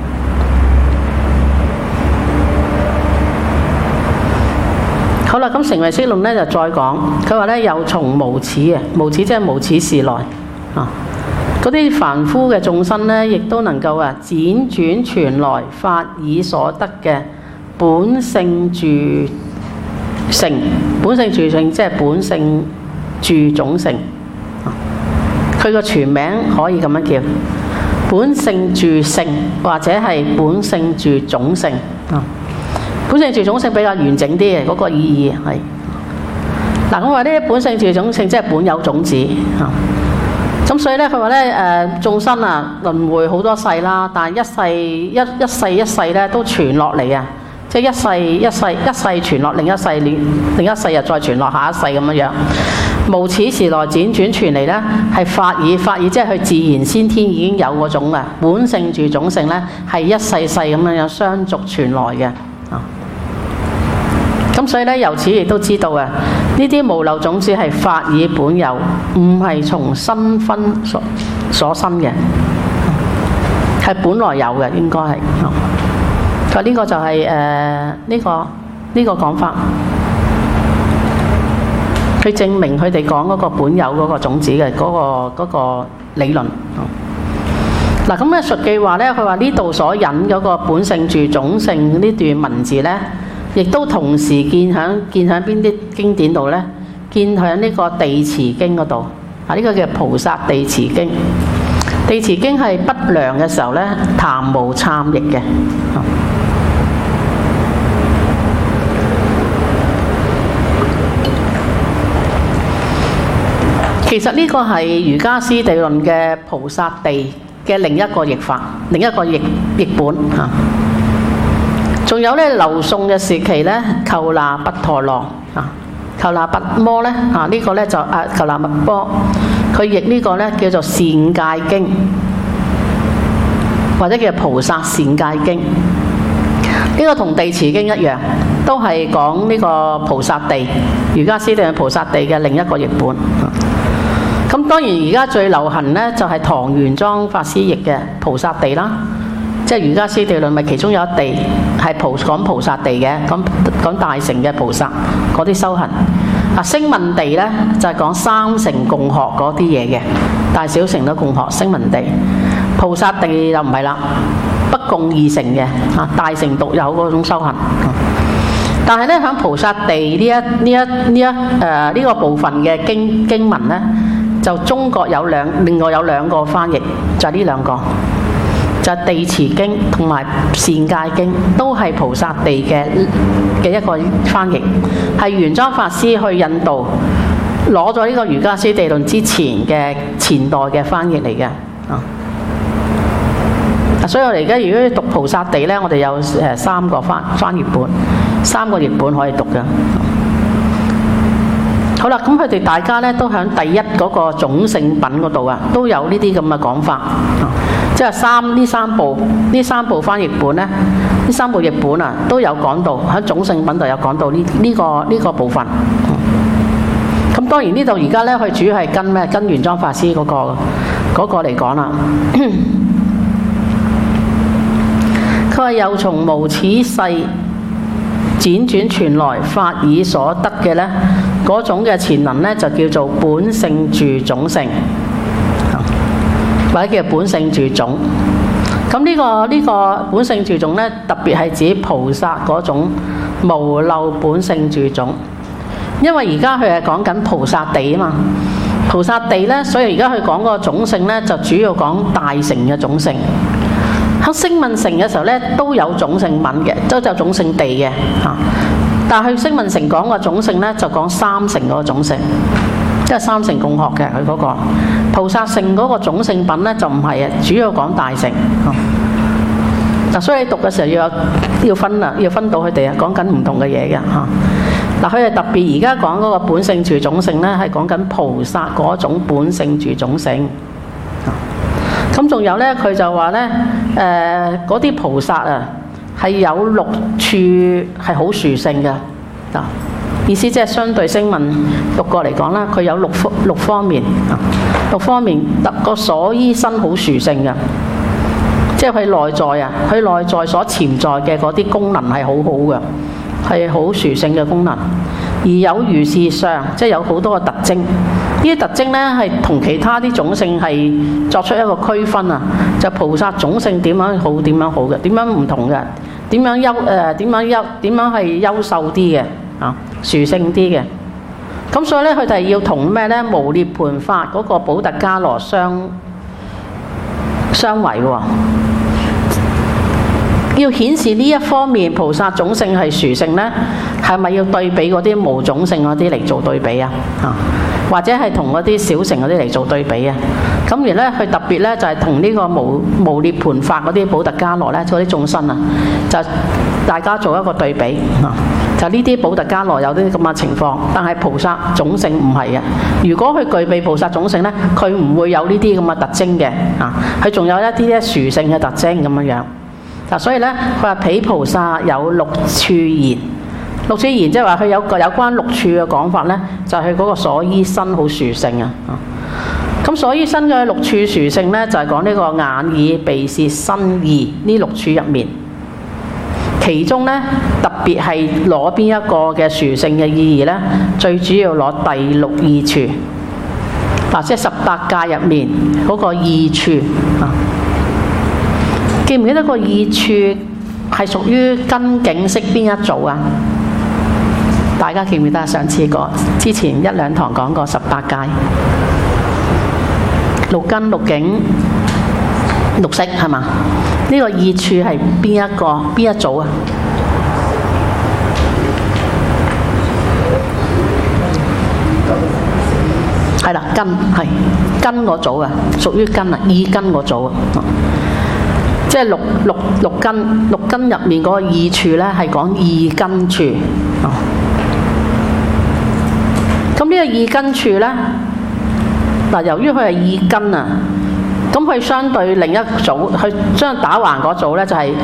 [SPEAKER 1] 好啦，咁成唯識論咧就再講，佢話咧又從無始啊，無始即係無始時來啊，嗰啲凡夫嘅眾生咧，亦都能夠啊輾轉傳來發以所得嘅本性住性，本性住性即係本性住種性。佢個全名可以咁樣叫本性住性，或者係本性住種性啊。本性住種性比較完整啲嘅嗰個意義係嗱，我話呢本性住種性即係本有種子啊。咁所以咧，佢話咧眾生啊輪迴好多世啦，但係一世咧都傳落嚟啊，即係一世傳落另一世，另一世又再傳落下一世咁樣樣。無始時來輾轉傳嚟咧，係法爾，即係佢自然先天已經有嗰種嘅本性住種性咧，係一世世咁樣樣相續傳來嘅啊。咁所以咧，由此亦都知道啊，呢啲無漏種子係法爾本有，唔係從新分所生嘅，係本來有嘅，應該係。佢呢個就係呢個講法。佢證明佢哋講嗰個本有嗰個種子嘅嗰個理論。嗱，咁咧述記話咧，佢話呢度所引嗰個本性住種性呢段文字咧，亦都同時見喺邊啲經典度咧？見喺呢個地持經嗰度。啊，呢個叫菩薩地持經。地持經係不良嘅時候咧，談無懺譯嘅。其實呢個係瑜伽師地論嘅菩薩地嘅另一個譯法，另一個譯本嚇。仲有咧，劉宋嘅時期咧，寇那跋陀羅啊，寇那跋摩咧啊，呢個咧就寇那跋摩，佢譯呢個咧叫做善戒經，或者叫菩薩善戒經。呢個同地持經一樣，都係講呢個菩薩地，瑜伽師地嘅菩薩地嘅另一個譯本。咁當然而家最流行咧就係唐玄奘法師譯嘅菩薩地啦。即係瑜伽師地論咪其中有一地係講菩薩地嘅，講大乘嘅菩薩嗰啲修行。聲聞地咧就係講三乘共學嗰啲嘢嘅，大小乘都共學聲聞地。菩薩地就唔係啦，不共二乘嘅大乘獨有嗰種修行。但係咧喺菩薩地呢個部分嘅經文咧，就中國另外有兩個翻譯，就係呢兩個。就係地持經同埋善戒經，都係菩薩地嘅一個翻譯，係玄奘法師去印度攞咗呢個瑜伽師地論之前嘅前代嘅翻譯嚟嘅所以我哋而家如果讀菩薩地咧，我哋有三個翻譯本，3個譯本可以讀嘅。好啦，咁佢哋大家咧都喺第一嗰個種性品嗰度啊，都有呢啲咁嘅講法。即係呢三部翻譯本咧，呢3部譯本啊，都有講到喺種性品度有講到呢個部分。咁當然呢度而家咧，佢主要係跟玄奘法師嗰個嚟講啦。佢話又從無始世輾轉傳來法爾所得嘅咧，嗰種嘅潛能咧就叫做本性住種性。或者叫本性住種，咁呢個本性住種咧，特別係指菩薩嗰種無漏本性住種。因為而家佢係講緊菩薩地啊嘛，菩薩地咧，所以而家佢講個種性咧，就主要講大乘嘅種性。喺聲聞乘嘅時候咧，都有種性品嘅，都有種性地嘅嚇。但係去聲聞乘講個種性咧，就講三乘嗰個種性。即係三乘共學嘅佢嗰個菩薩乘嗰個種性品咧就唔係啊，主要講大乘。所以你讀嘅時候要分到佢哋啊，講緊唔同嘅嘢嘅嚇。佢係特別而家講嗰個本性住種性咧，係講緊菩薩嗰種本性住種性。咁仲有咧，佢就話咧嗰啲菩薩啊係有6處係好殊勝嘅嗱。意思即係相對聲聞讀過嚟講啦，佢有六方面，6方面個所依身好殊勝嘅，即係佢內在啊，佢內在所潛在嘅嗰啲功能係好好嘅，係好殊勝嘅功能，而有如是相，即係有好多個特徵。呢啲特徵咧係同其他啲種性係作出一個區分啊，就菩薩種性點樣好點樣好嘅，點樣唔同嘅，點樣係優秀啲嘅。殊勝啲嘅，咁所以咧，佢哋要同咩咧？無涅槃法嗰個補特伽羅相違喎。要顯示呢一方面菩薩種性係殊勝咧，係咪要對比嗰啲無種性嗰啲嚟做對比啊？或者係同嗰啲小乘嗰啲嚟做對比啊？咁而咧，佢特別咧就係同呢個無涅槃法嗰啲補特伽羅咧，嗰啲眾生啊，就大家做一個對比就呢啲補特伽羅有啲咁嘅情況，但係菩薩種性唔係嘅。如果佢具備菩薩種性咧，佢唔會有呢啲咁嘅特徵嘅佢仲有一啲咧殊勝嘅特徵咁樣樣。所以咧，佢話彼菩薩有6處言，6處言即係話佢有關6處嘅講法咧，就係嗰個所依身好殊勝啊。咁所依身嘅6處殊勝咧，就係講呢個眼耳鼻舌身意呢6處入面。其中咧特別係攞邊一個嘅殊勝嘅意義咧，最主要攞第6意處即係18界入面嗰個意處記唔記得個意處係屬於根境識邊一組啊？大家記唔記得上次之前1、2堂講過18界6根6境6識係嘛？呢個意處係邊一組啊？係係啦，根係根嗰組啊，屬於根啊，意根嗰組啊。即係六根入面嗰個意處咧，係講意根處。咁呢個意根處咧，嗱，由於佢係意根啊，咁佢相對另一組，佢將打橫嗰組咧就係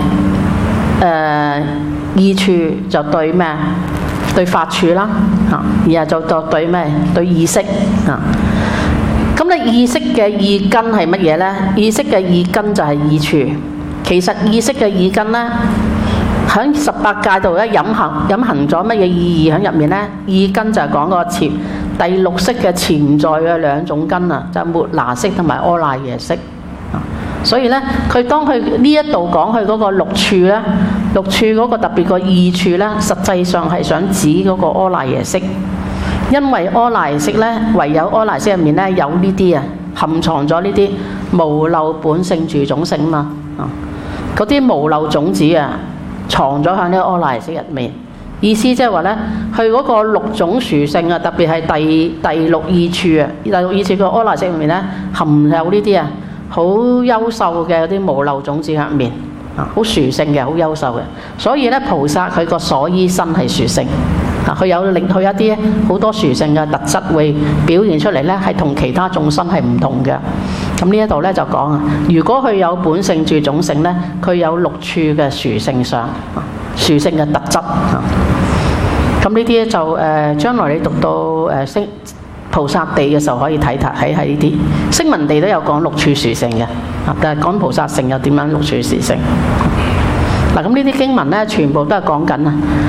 [SPEAKER 1] 意處就對咩？對法處啦，然後就對咩？對意識啊。咁你意識嘅意根係乜嘢咧？意識嘅意根就係意處。其實意識嘅意根咧，喺18界度咧隱含咗乜嘢意義喺入面咧？意根就係講個第六識嘅潛在嘅兩種根啊，就係末那識同埋阿賴耶識。所以咧，當佢呢一度講佢嗰個六處咧，六處嗰個特別個意處咧，實際上係想指嗰個阿賴耶識，因為阿賴耶識咧，唯有阿賴識入面咧有呢啲啊，含藏咗呢啲無漏本性住種性嘛，嗰啲無漏種子啊，藏咗喺呢個阿賴耶識入面。意思即係話咧，佢嗰個六種殊性啊，特別係第六意處啊，第六意處個阿賴耶識入面咧，含有呢啲啊。好優秀嘅嗰啲無漏種子喺入面啊，好殊勝嘅，好優秀嘅。所以咧，菩薩佢個所依身係殊勝啊，佢有令佢一啲好多殊勝嘅特質會表現出嚟咧，係同其他眾生係唔同嘅。咁呢一度咧就講啊，如果佢有本性住種性咧，佢有六處嘅殊勝相、殊勝嘅特質啊。咁呢啲就將來你讀到升菩薩地嘅時候可以睇呢啲，聲聞地都有講六處殊勝嘅，但係講菩薩性又點樣六處殊勝？嗱，咁呢啲經文咧，全部都係講緊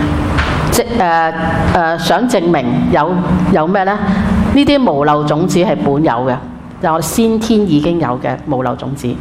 [SPEAKER 1] 想證明有咩咧？呢啲無漏種子係本有嘅，就先天已經有嘅無漏種子。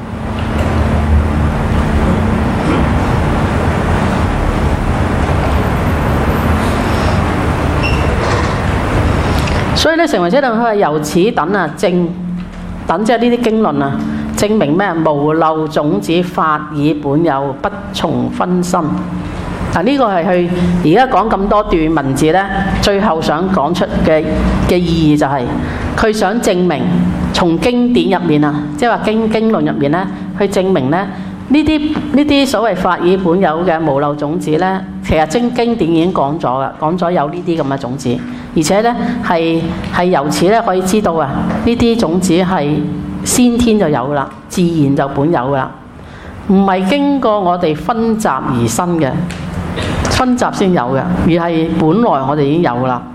[SPEAKER 1] 所以咧，成唯識論佢係由此等啊，即係呢啲經論啊，證明咩？無漏種子法以本有，不從分身。嗱，呢個係佢而家講咁多段文字咧，最後想講出嘅意義就係、是、佢想證明從經典入面啊，即係話經論入面咧，去證明咧呢啲所謂法以本有嘅無漏種子咧，其實經典已經講咗噶，講咗有呢啲咁嘅種子。而且咧係由此咧可以知道啊，呢啲種子係先天就有啦，自然就本有啦，唔係經過我哋分集而生嘅，分集先有嘅，而係本來我哋已經有啦。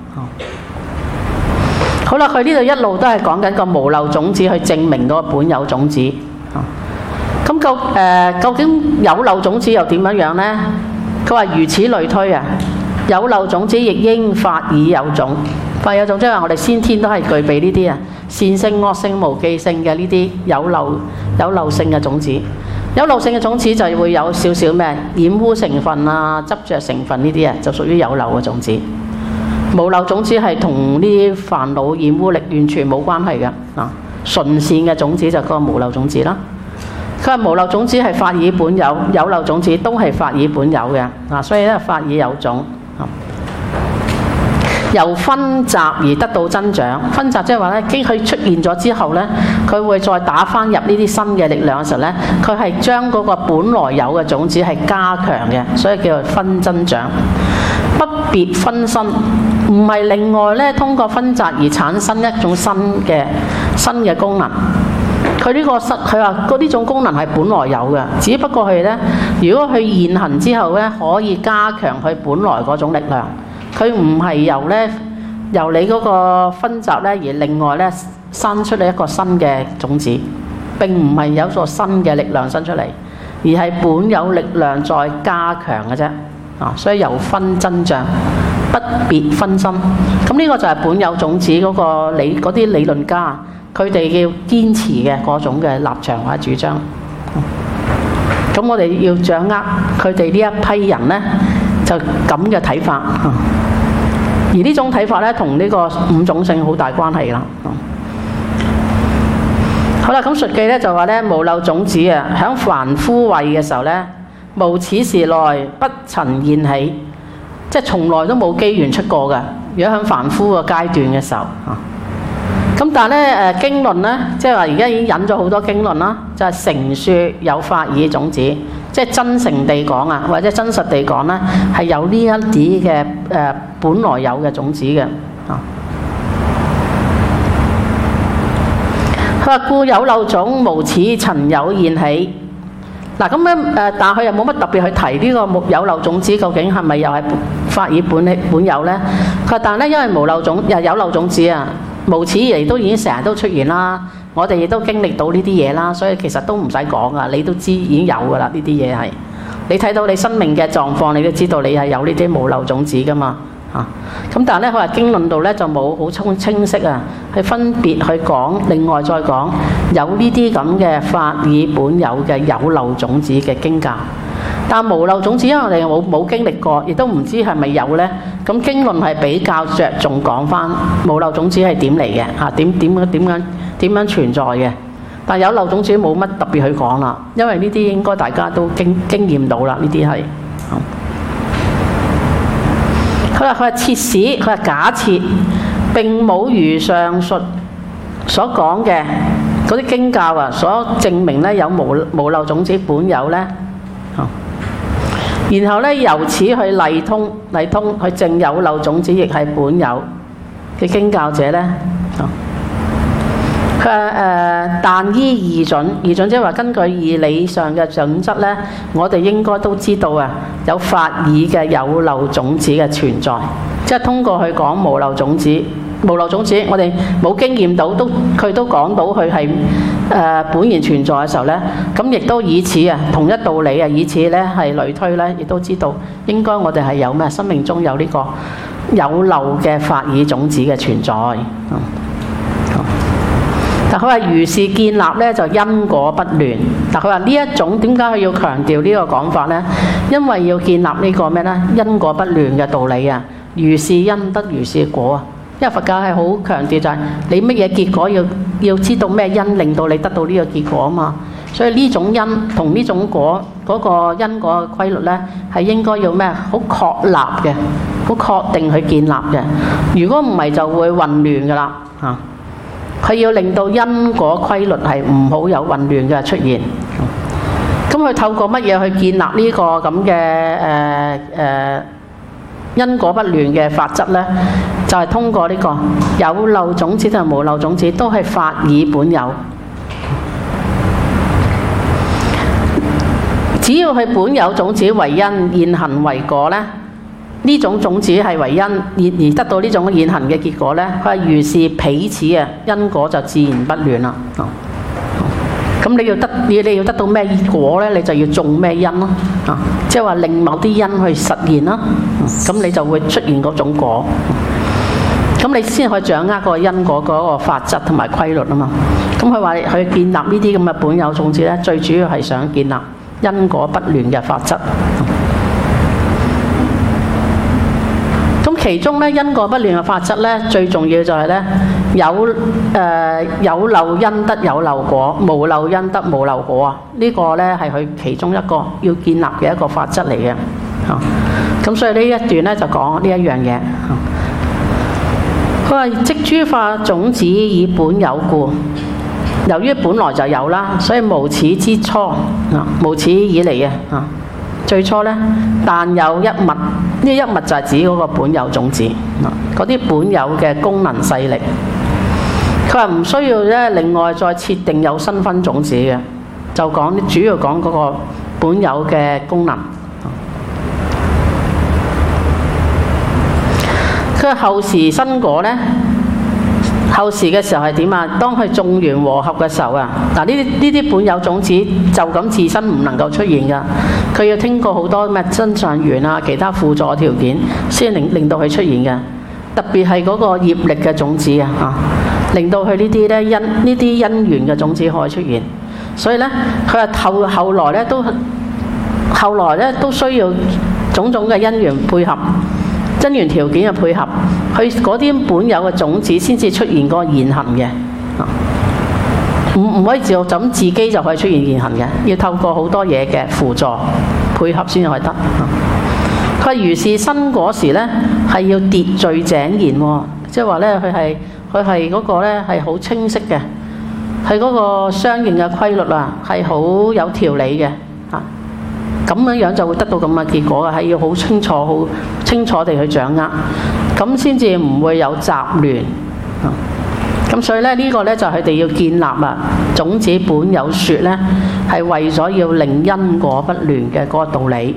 [SPEAKER 1] 好啦，佢呢度一路都係講緊個無漏種子去證明嗰個本有種子。咁究竟有漏種子又點樣呢？佢話如此類推啊。有漏種子亦應法以有種，法有種即係話我哋先天都係具備呢啲啊，善性、惡性、無記性嘅呢啲有漏性嘅種子。有漏性嘅種子就會有少少咩染污成分啊、執着成分呢啲啊，就屬於有漏嘅種子。無漏種子係同呢啲煩惱染污力完全冇關係嘅啊，純善嘅種子就嗰個無漏種子啦。佢話無漏種子係法以本有，有漏種子都係法以本有嘅啊，所以咧法以有種。由分集而得到增長，分集即係話咧，經佢出現咗之後咧，佢會再打返入呢啲新嘅力量嘅時候咧，佢係將嗰個本來有嘅種子係加強嘅，所以叫做分增長，不別分身，唔係另外咧通過分集而產生一種新嘅功能。佢呢個佢話嗰呢種功能係本來有嘅，只不過係咧，如果佢現行之後咧，可以加強佢本來嗰種力量。佢唔係由你嗰個分集咧，而另外咧生出嚟一個新嘅種子，並唔係有個新嘅力量生出嚟，而係本有力量再加強嘅啫。啊，所以由分增長，不別分身。咁呢個就係本有種子嗰啲理論家佢哋要堅持嘅嗰種嘅立場或者主張。咁我哋要掌握佢哋呢一批人咧，就咁嘅睇法。而呢種睇法咧，同呢個五種性好大關係啦。好啦，咁述記咧就話咧，無漏種子啊，響凡夫位嘅時候咧，無始時內不曾現起，即係從來都冇機緣出過嘅。如果響凡夫個階段嘅時候， 咁但係咧經論咧，即係話而家已經引咗好多經論啦，就係成樹有法爾種子，即係真誠地講啊，或者真實地講咧，係有呢一啲嘅本來有嘅種子嘅啊。佢話故有漏種，無始曾有現起。嗱咁咧但係佢又冇乜特別去提呢個有漏種子究竟係咪又係法爾本有咧？佢話但係咧，因為無漏種又有漏種子啊，無始以嚟都已經成日都出現啦，我哋亦都經歷到呢啲嘢啦，所以其實都唔使講噶，你都知已經有噶啦，呢啲嘢係你睇到你生命嘅狀況，你都知道你係有呢啲無漏種子噶嘛。咁但係咧，佢話經論度咧就冇好清晰啊，去分別去講，另外再講有呢啲咁嘅法爾本有嘅有漏種子嘅經教。但無漏種子，因為我哋冇經歷過，亦都唔知係咪有咧。咁經論係比較着重講翻無漏種子係點嚟嘅嚇，點樣存在嘅。但有漏種子冇乜特別去講啦，因為呢啲應該大家都經驗到啦，呢啲係。佢話設使，佢話假設並冇如上述所講嘅嗰啲經教啊，所證明咧有無漏種子本有咧，然後咧由此去例通去證有漏種子亦係本有嘅經教者咧，佢話但依義準即係話根據義理上嘅準則咧，我哋應該都知道啊，有法爾嘅有漏種子嘅存在，即係通過去講無漏種子，我哋冇經驗到，佢都講到佢係本然存在嘅時候咧，咁亦都以此啊同一道理啊，以此咧係類推咧，亦都知道應該我哋係有咩生命中有呢個有漏嘅法爾種子嘅存在。但佢話如是建立咧就因果不亂。但佢話呢一種點解佢要強調呢個講法咧？因為要建立呢個咩咧？因果不亂嘅道理啊！如是因得如是果啊！因為佛教係好強調就係你乜嘢結果要知道咩因令到你得到呢個結果啊嘛。所以呢種因同呢種果嗰個因果嘅規律咧係應該要咩？好確立嘅，好確定去建立嘅。如果唔係就會混亂噶啦嚇。佢要令到因果規律係唔好有混亂嘅出現。咁佢透過乜嘢去建立呢個咁嘅因果不亂嘅法則呢？就係通過呢個有漏種子同無漏種子都係法爾本有。只要係本有種子為因，現行為果呢，呢種種子係為因而得到呢種現行嘅結果呢，佢話如是彼此啊，因果就自然不亂啦。咁你要得到咩果呢？你就要種咩因咯。即係話令某啲因去實現啦。咁你就會出現嗰種果。咁你先可以掌握個因果嗰個法則同埋規律啊嘛。咁佢話佢建立呢啲咁嘅本有種子呢，最主要係想建立因果不亂嘅法則。咁其中咧因果不亂嘅法則咧，最重要就係咧有漏因得有漏果，無漏因得無漏果啊！呢個咧係佢其中一個要建立嘅一個法則嚟嘅。咁所以呢一段咧就講呢一樣嘢。佢話即諸法種子以本有故，由於本來就有啦，所以無始之初無始以嚟嘅最初咧，但有一物，呢一物就係指嗰個本有種子，嗰啲本有嘅功能勢力。佢話唔需要咧另外再設定有新分種子嘅，就講主要講嗰個本有嘅功能。佢話後時生果咧，後時嘅時候係點啊？當佢種完和合嘅時候啊，嗱呢啲本有種子就咁自身唔能夠出現噶，佢要經過好多咩增上緣啊，其他輔助條件先令到佢出現嘅。特別係嗰個業力嘅種子啊，令到佢呢啲咧呢啲因緣嘅種子可以出現。所以咧，佢話後來咧都需要種種嘅因緣配合。因緣條件嘅配合，佢嗰啲本有嘅種子先至出現嗰個現行嘅，唔可以就咁自己就可以出現現行嘅，要透過好多嘢嘅輔助配合先可以得。佢如是生果時咧，係要秩序井然喎，即係話咧佢係佢係嗰個咧係好清晰嘅，係嗰個相應嘅規律啊，係好有條理嘅嚇。咁樣就會得到咁嘅結果嘅，係要好清楚、好清楚地去掌握，咁先至唔會有雜亂。咁所以咧呢個咧就係佢哋要建立啊，種子本有說咧，係為咗要令因果不亂嘅嗰個道理。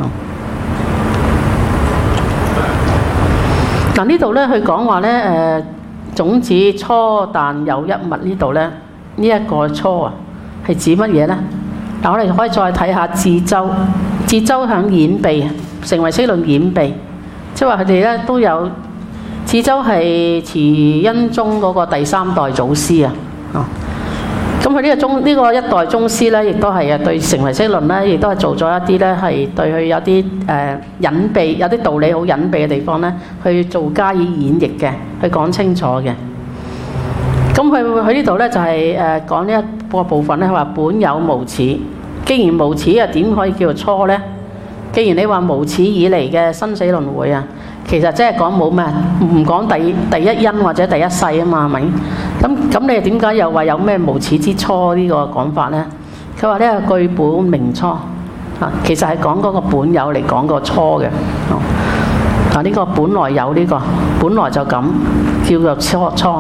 [SPEAKER 1] 嗱呢度咧佢講話咧種子初但有一物呢度咧，呢一個初啊係指乜嘢咧？嗱我哋可以再睇下智周，智周響演備成唯識論演備，即係話佢哋咧都有。智周係慈恩宗嗰個第三代祖師啊，咁佢呢個一代宗師咧，亦都係對成唯識論咧，亦都係做咗一啲咧，係對佢有啲隱秘，有啲道理好隱秘嘅地方咧，去做加以演繹嘅，去講清楚嘅。咁佢呢度咧就係講呢一個部分咧，佢話本有無始，既然無始啊，點可以叫做初咧？既然你話無始以嚟嘅生死輪迴啊。其實即係講冇咩，唔講第一因或者第一世啊嘛，係咪？咁你點解又話有咩無始之初呢個講法咧？佢話呢個據本名初啊，其實係講嗰個本有嚟講個初嘅。啊呢個本來有呢個，本來就咁叫做初。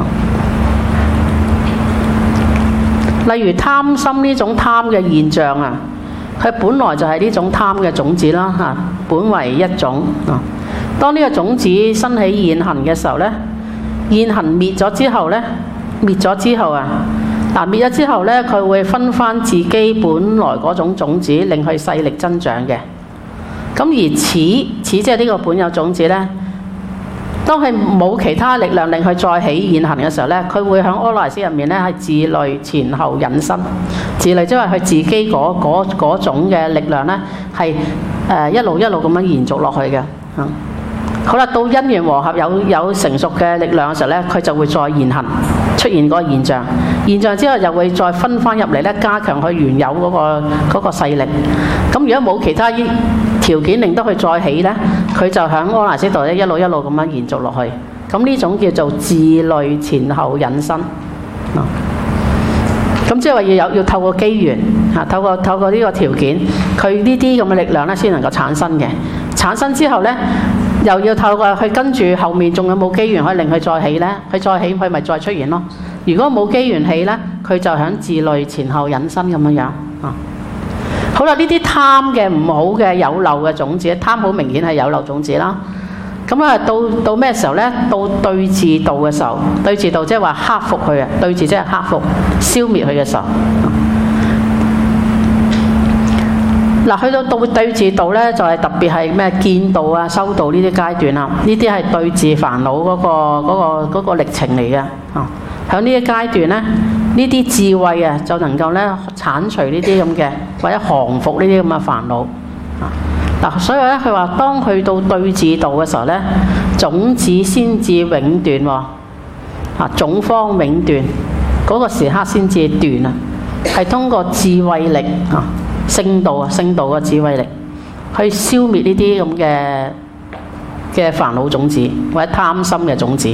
[SPEAKER 1] 例如貪心呢種貪嘅現象啊，佢本來就係呢種貪嘅種子啦嚇，本為一種啊。當呢個種子生起現行嘅時候咧，現行滅咗之後咧，滅咗之後啊，滅咗之後咧，佢會分翻自己本來嗰種種子，令佢勢力增長嘅。咁而此即係呢個本有種子咧，當係冇其他力量令佢再起現行嘅時候咧，佢會喺阿賴耶識入面咧係自類前後引申，自類即係佢自己嗰種嘅力量咧係一路一路咁樣延續落去嘅。好啦，到因緣和合有成熟嘅力量嘅時候咧，佢就會再現行出現嗰個現象，現象之後又會再分翻入嚟咧，加強佢原有嗰個勢力。咁如果冇其他條件令到佢再起咧，佢就喺阿賴耶識度咧一路一路咁樣延續落去。咁呢種叫做自類前後引申。咁即係話要透過機緣嚇，透過呢個條件，佢呢啲咁嘅力量咧先能夠產生嘅。產生之後咧，又要透過佢跟住後面仲有冇機緣可以令佢再起咧？佢再起佢咪再出現咯。如果冇機緣起咧，佢就喺自類前後引申咁樣啊。好啦，呢啲貪嘅唔好嘅有漏嘅種子，貪好明顯係有漏種子啦。咁啊，到咩時候咧？到對治道嘅時候，對治道即係話克服佢啊，對治即係克服、消滅佢嘅時候。嗱，去到對治道咧，就係特別係咩見道啊、修道呢啲階段啦。呢啲係對治煩惱嗰個歷程嚟嘅。喺呢一階段咧，呢啲智慧啊，就能夠咧剷除呢啲咁嘅，或者降服呢啲咁嘅煩惱。嗱，所以咧佢話，當去到對治道嘅時候咧，種子先至永斷喎。種方永斷嗰個時刻先至斷啊，係通過智慧力啊。聖道嘅智慧力，去消滅呢啲咁嘅煩惱種子或者貪心嘅種子。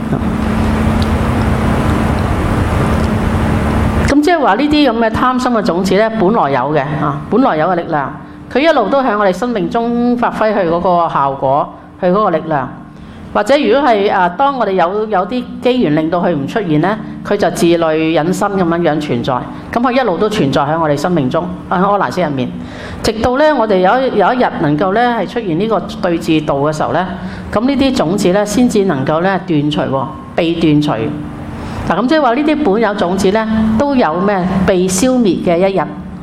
[SPEAKER 1] 咁即係話呢啲咁嘅貪心嘅種子咧，本來有嘅本來有嘅力量，佢一路都喺我哋生命中發揮佢嗰個效果，佢嗰個力量。或者如果係當我哋有啲機緣令到佢唔出現咧，佢就自類引申咁樣存在，咁佢一路都存在喺我哋生命中，喺阿賴耶識入面，直到咧我哋有一日能夠咧係出現呢個對治道嘅時候咧，咁呢啲種子咧先至能夠咧斷除，被斷除。嗱，咁即係話呢啲本有種子咧都有咩被消滅嘅一日，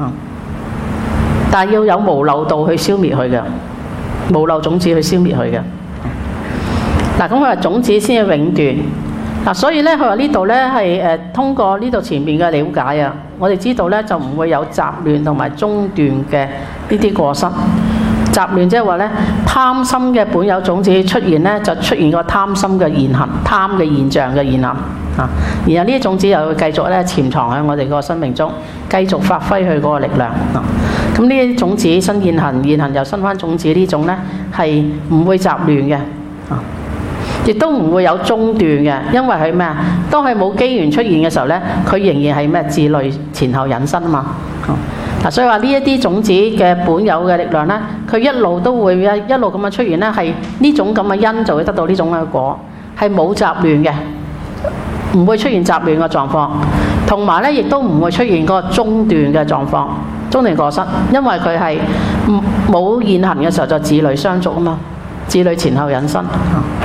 [SPEAKER 1] 但係要有無漏道去消滅佢嘅，無漏種子去消滅佢嘅。嗱，咁佢話種子先至永斷。嗱，所以咧佢話呢度咧係通過呢度前面嘅了解啊，我哋知道咧就唔會有雜亂同埋中斷嘅呢啲過失。雜亂即係話咧貪心嘅本有種子出現咧，就出現個貪心嘅現行、貪嘅現象嘅現行啊。然後呢啲種子又會繼續咧潛藏喺我哋個生命中，繼續發揮佢嗰個力量啊。咁呢啲種子新現行，現行又新翻種子呢種咧係唔會雜亂嘅啊。 亦都唔會有中斷嘅，因為佢咩啊？當佢冇機緣出現嘅時候咧，佢仍然係咩？自類前後引申啊嘛。嗱，所以話呢一啲種子嘅本有嘅力量咧，佢一路都會一路咁樣出現咧，係呢種咁嘅因就會得到呢種嘅果，係冇雜亂嘅，唔會出現雜亂嘅狀況，同埋咧亦都唔會出現嗰個中斷嘅狀況，中斷過失，因為佢係冇現行嘅時候就自類相續啊嘛，自類前後引申。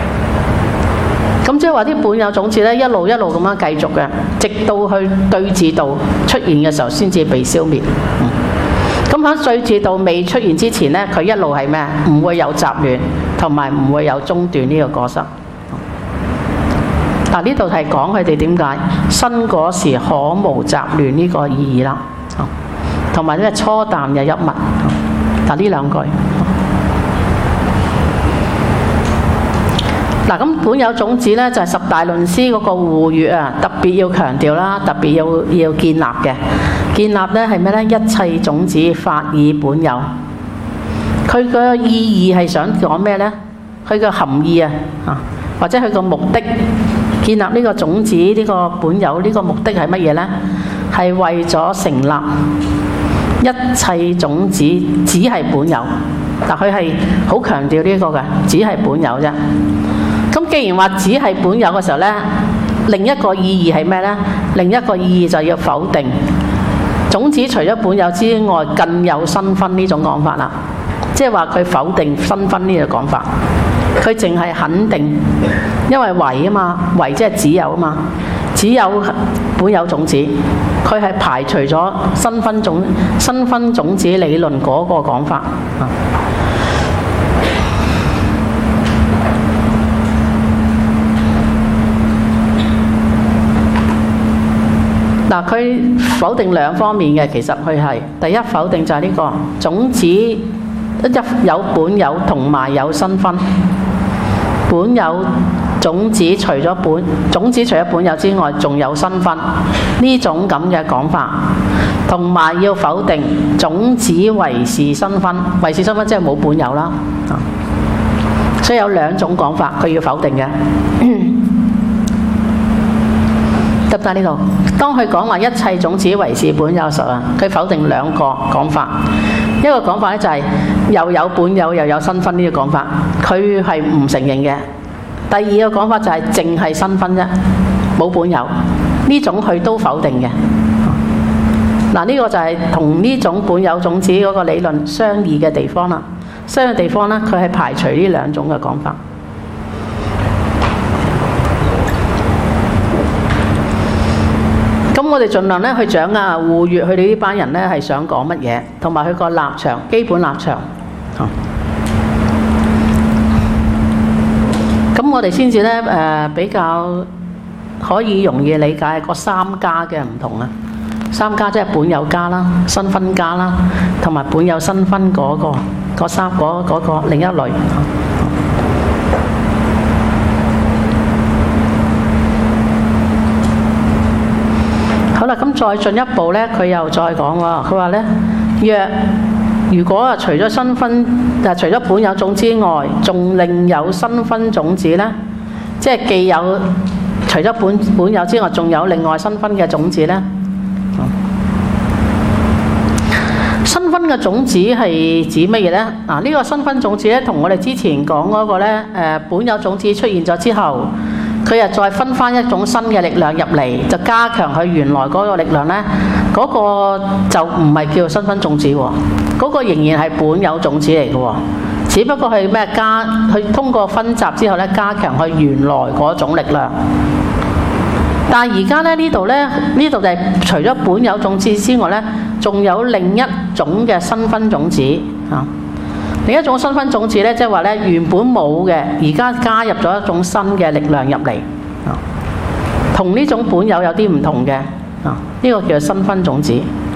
[SPEAKER 1] 咁即係話啲本有種子咧，一路咁樣繼續嘅，直到去對治道出現嘅時候，先至被消滅。咁喺對治道未出現之前咧，佢一路係咩？唔會有雜亂，同埋唔會有中斷呢個果實。嗱，呢度係講佢哋點解新果時可無雜亂呢個意義啦。同埋呢初淡嘅一物。嗱，呢兩句。嗱，咁本有種子咧就係十大論師嗰個護粵啊，特別要強調啦，特別要建立嘅。建立咧係咩咧？一切種子法以本有。佢個意義係想講咩咧？佢個含義啊，或者佢個目的，建立呢個種子呢個本有呢個目的係乜嘢咧？係為咗成立一切種子只係本有。嗱，佢係好強調呢個嘅，只係本有啫。咁既然話只係本有嘅時候咧，另一個意義係咩咧？另一個意義就要否定種子除咗本有之外，更有新分呢種講法啦。即係話佢否定新分呢個講法，佢淨係肯定，因為唯啊嘛，唯即係只有啊嘛，只有本有種子，佢係排除咗新分種子理論嗰個講法。嗱，佢否定兩方面嘅，其實佢係第一否定就係呢個種子有本有同埋有新分，本有種子除咗本有之外，仲有新分呢種咁嘅講法，同埋要否定種子唯是新分，唯是新分即係冇本有啦，所以有兩種講法，佢要否定嘅。得唔得呢度？當佢講話一切種子唯是本有時啊，佢否定兩個講法。一個講法咧就係又有本有又有新分呢個講法，佢係唔承認嘅。第二個講法就係淨係新分啫，冇本有呢種佢都否定嘅。嗱，呢個就係同呢種本有種子嗰個理論相異嘅地方啦。相異嘅地方咧，佢係排除呢兩種嘅講法。咁我哋盡量咧去掌握護粵佢哋呢班人咧係想講乜嘢，同埋佢個立場基本立場。咁我哋先至咧比較可以容易理解個三家嘅唔同啊。三家即係本有家啦、新分家啦，同埋本有新分嗰個另一類。好啦，咁再進一步咧，佢又再講喎。佢話咧，如果除咗新分，除咗本有種之外，仲另有新分種子咧，即係既有除咗本有之外，仲有另外新分嘅種子咧。新分嘅種子係指乜嘢咧？呢個新分種子咧，同我哋之前講嗰個咧，本有種子出現咗之後，佢又再分翻一種新嘅力量入嚟，就加強佢原來嗰個力量咧。嗰個就唔係叫做新分種子喎，嗰個仍然係本有種子嚟嘅喎，只不過係咩佢通過分集之後咧，加強佢原來嗰種力量。但係而家咧呢度就係除咗本有種子之外咧，仲有另一種嘅新分種子啊。另一種新分種子咧，即係話咧原本冇嘅，而家加入咗一種新嘅力量入嚟啊，同呢種本有啲唔同嘅啊，呢個叫做新分種子。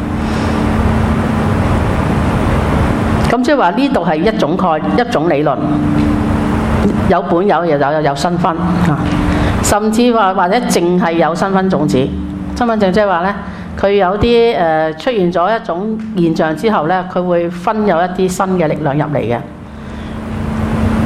[SPEAKER 1] 咁即係話呢度係一種理論，有本有又有新分啊。甚至話或者淨係有新分種子，新分種即係話咧，佢有啲出現咗一種現象之後咧，佢會分有一啲新嘅力量入嚟嘅。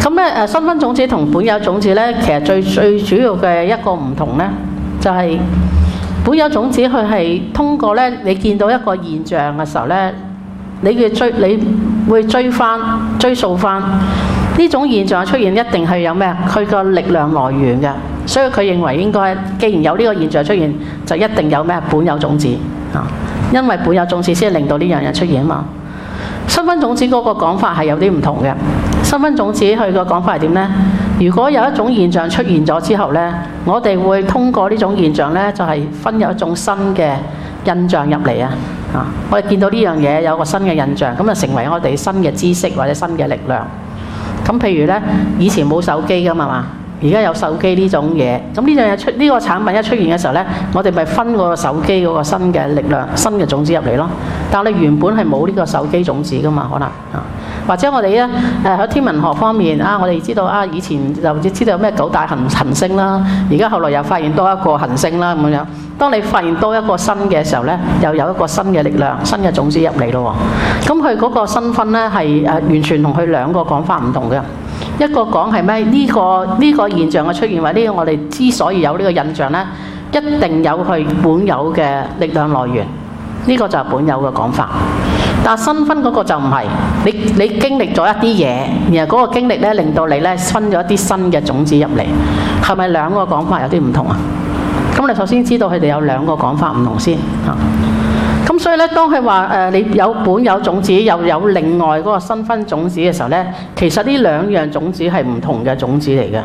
[SPEAKER 1] 咁咧新婚種子同本有種子咧，其實最主要嘅一個唔同咧，就係本有種子佢係通過咧，你見到一個現象嘅時候咧，你會追溯翻呢種現象出現，一定係有咩？佢個力量來源嘅，所以佢認為應該，既然有呢個現象出現，就一定有咩？本有種子啊，因為本有種子先令到呢樣嘢出現啊嘛。新婚種子嗰個講法係有啲唔同嘅。新婚種子佢個講法係點呢？如果有一種現象出現咗之後呢，我哋會通過呢種現象呢，就係分有一種新嘅印象入嚟啊！我哋見到呢樣嘢有個新嘅印象，咁就成為我哋新嘅知識或者新嘅力量。咁譬如呢，以前冇手機噶嘛，而家有手機呢種嘢，咁呢樣嘢呢個產品一出現嘅時候呢，我哋咪分個手機嗰個新嘅力量、新嘅種子入嚟咯。但係你原本係冇呢個手機種子噶嘛，可能或者我哋咧喺天文學方面我哋知道以前就知道有咩9大行星啦，而家後來又發現多一個行星啦咁樣。當你發現多一個新嘅時候咧，又有一個新嘅力量、新嘅種子入嚟咯。咁佢嗰個新婚咧係完全同佢兩個講法唔同嘅。一個講係咩？呢個現象嘅出現，或者我哋之所以有呢個印象咧，一定有佢本有嘅力量來源。呢個就係本有嘅講法。但係新婚嗰個就唔係，你經歷咗一啲嘢，然後嗰個經歷咧令到你咧分咗一啲新嘅種子入嚟，係咪兩個講法有啲唔同啊？咁你首先知道佢哋有兩個講法唔同先嚇。咁所以咧，當佢話你有本有種子，又有另外嗰個新婚種子嘅時候咧，其實呢兩樣種子係唔同嘅種子嚟嘅。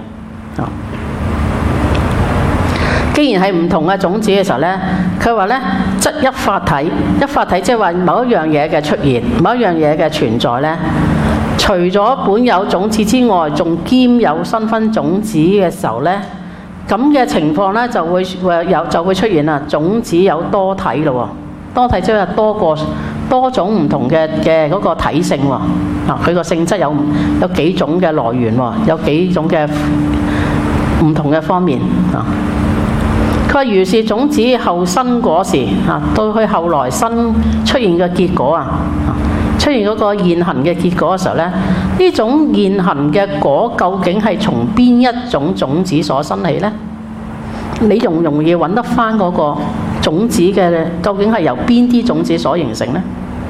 [SPEAKER 1] 既然係唔同嘅種子嘅時候咧，佢話咧則一法體，一法體即係話某一樣嘢嘅出現，某一樣嘢嘅存在咧，除咗本有種子之外，仲兼有新婚種子嘅時候咧，咁嘅情況咧就會出現啦。種子有多體咯，多體即係多種唔同嘅嗰個體性喎。佢個性質有幾種嘅來源喎，有幾種嘅唔同嘅方面啊。佢話如是種子後生果時到佢後來新出現嘅結果出現嗰個現行嘅結果嘅時候咧，呢種現行嘅果究竟係從邊一種種子所生起呢？你容唔容易揾得翻嗰個種子嘅究竟係由邊啲種子所形成呢？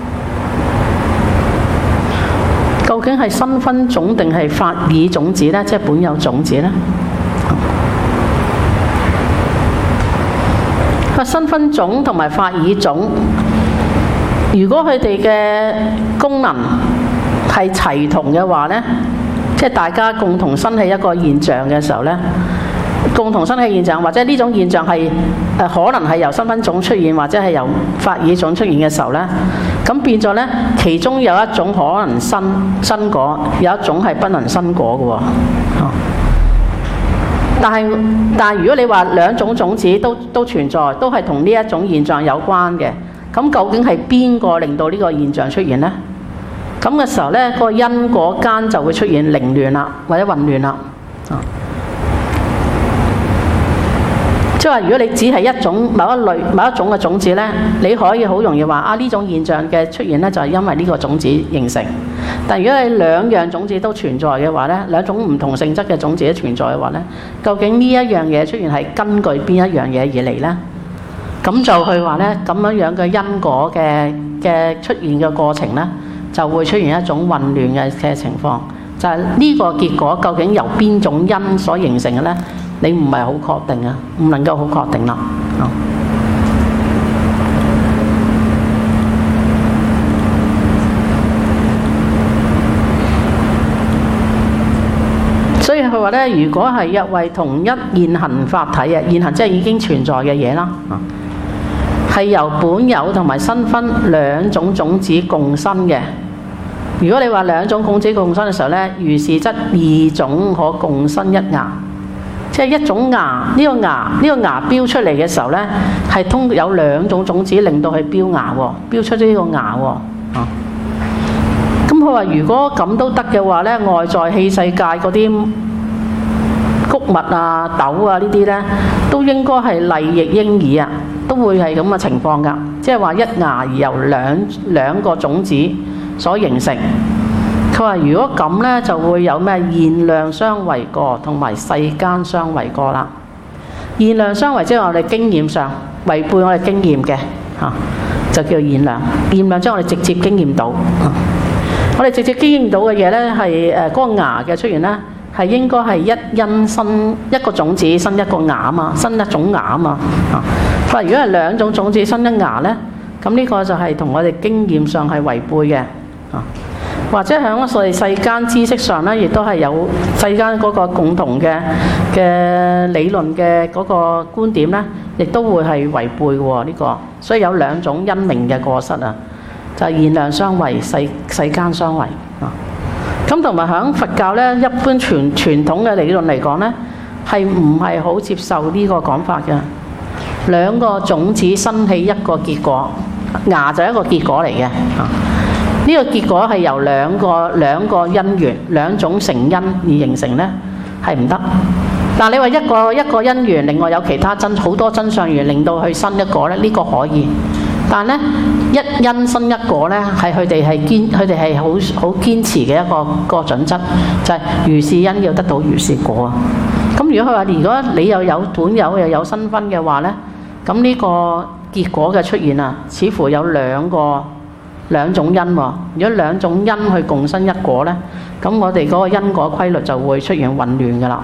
[SPEAKER 1] 究竟係新婚種定係法爾種子呢？即係本有種子呢？新婚種同埋法爾種，如果佢哋嘅功能係齊同嘅話呢，即係大家共同生起一個現象嘅時候呢，共同生起現象，或者呢種現象係可能係由新婚種出現，或者係由法爾種出現嘅時候呢，咁變咗呢，其中有一種可能生果，有一種係不能生果嘅喎。但係如果你話兩種種子都存在，都係同呢一種現象有關嘅，咁究竟係邊個令到呢個現象出現呢？咁嘅時候呢，嗰個因果間就會出現凌亂啦，或者混亂啦。即係話，如果你只係一種某一種嘅種子呢，你可以好容易話呢種現象嘅出現呢，就係因為呢個種子形成。但如果你兩樣種子都存在嘅話呢，兩種唔同性質嘅種子都存在嘅話呢，究竟呢一樣嘢出現係根據邊一樣嘢而嚟呢？咁就去話呢，咁樣嘅因果嘅出現嘅過程呢，就會出現一種混亂嘅情況。就係呢個結果究竟由邊種因所形成嘅呢？你唔係好確定啊，唔能夠好確定啦。所以佢話咧，如果係一為同一現行法體現行即係已經存在嘅嘢啦，係由本有同埋新婚兩種種子共生嘅。如果你話兩種種子共生嘅時候咧，如是則二種可共生一芽。即係一種芽，呢個芽標出嚟嘅時候呢，係有兩種種子令到佢標芽喎，標出咗呢個芽喎。咁佢話如果咁都得嘅話呢，外在器世界嗰啲穀物啊、豆啊呢啲呢，都應該係麗亦嬰兒啊，都會係咁嘅情況㗎。即係話一芽而由兩個種子所形成。 佢話如果咁呢，就會有咩現量相違過同埋世間相違過啦。現量相違即係我哋經驗上違背我哋經驗嘅就叫現量。現量即係我哋直接經驗到。我哋直接經驗到嘅嘢呢，係嗰個芽嘅出現呢，係應該係一因生一個種子生一個芽啊嘛，生一種芽啊嘛。佢話如果係兩種種子生一芽呢，咁呢個就係同我哋經驗上係違背嘅。或者喺我哋世間知識上呢，亦都係有世間嗰個共同嘅理論嘅嗰個觀點呢，亦都會係違背喎呢個。所以有兩種因明嘅過失啊，就係現量相違、世間相違啊。咁同埋喺佛教呢，一般傳統嘅理論嚟講呢，係唔係好接受呢個講法嘅？兩個種子生起一個結果，芽就係一個結果嚟嘅啊。呢個結果係由兩個因緣、兩種成因而形成呢，係唔得。但係你話一個因緣，另外有其他好多真相緣令到佢生一個呢，呢個可以。但係呢，一因生一果呢，係佢哋係好堅持嘅一個準則，就係如是因要得到如是果啊。咁如果佢話如果你又有本有又有新分嘅話呢，咁呢個結果嘅出現啊，似乎有兩種因喎。如果兩種因去共生一果呢，咁我哋嗰個因果規律就會出現混亂㗎啦。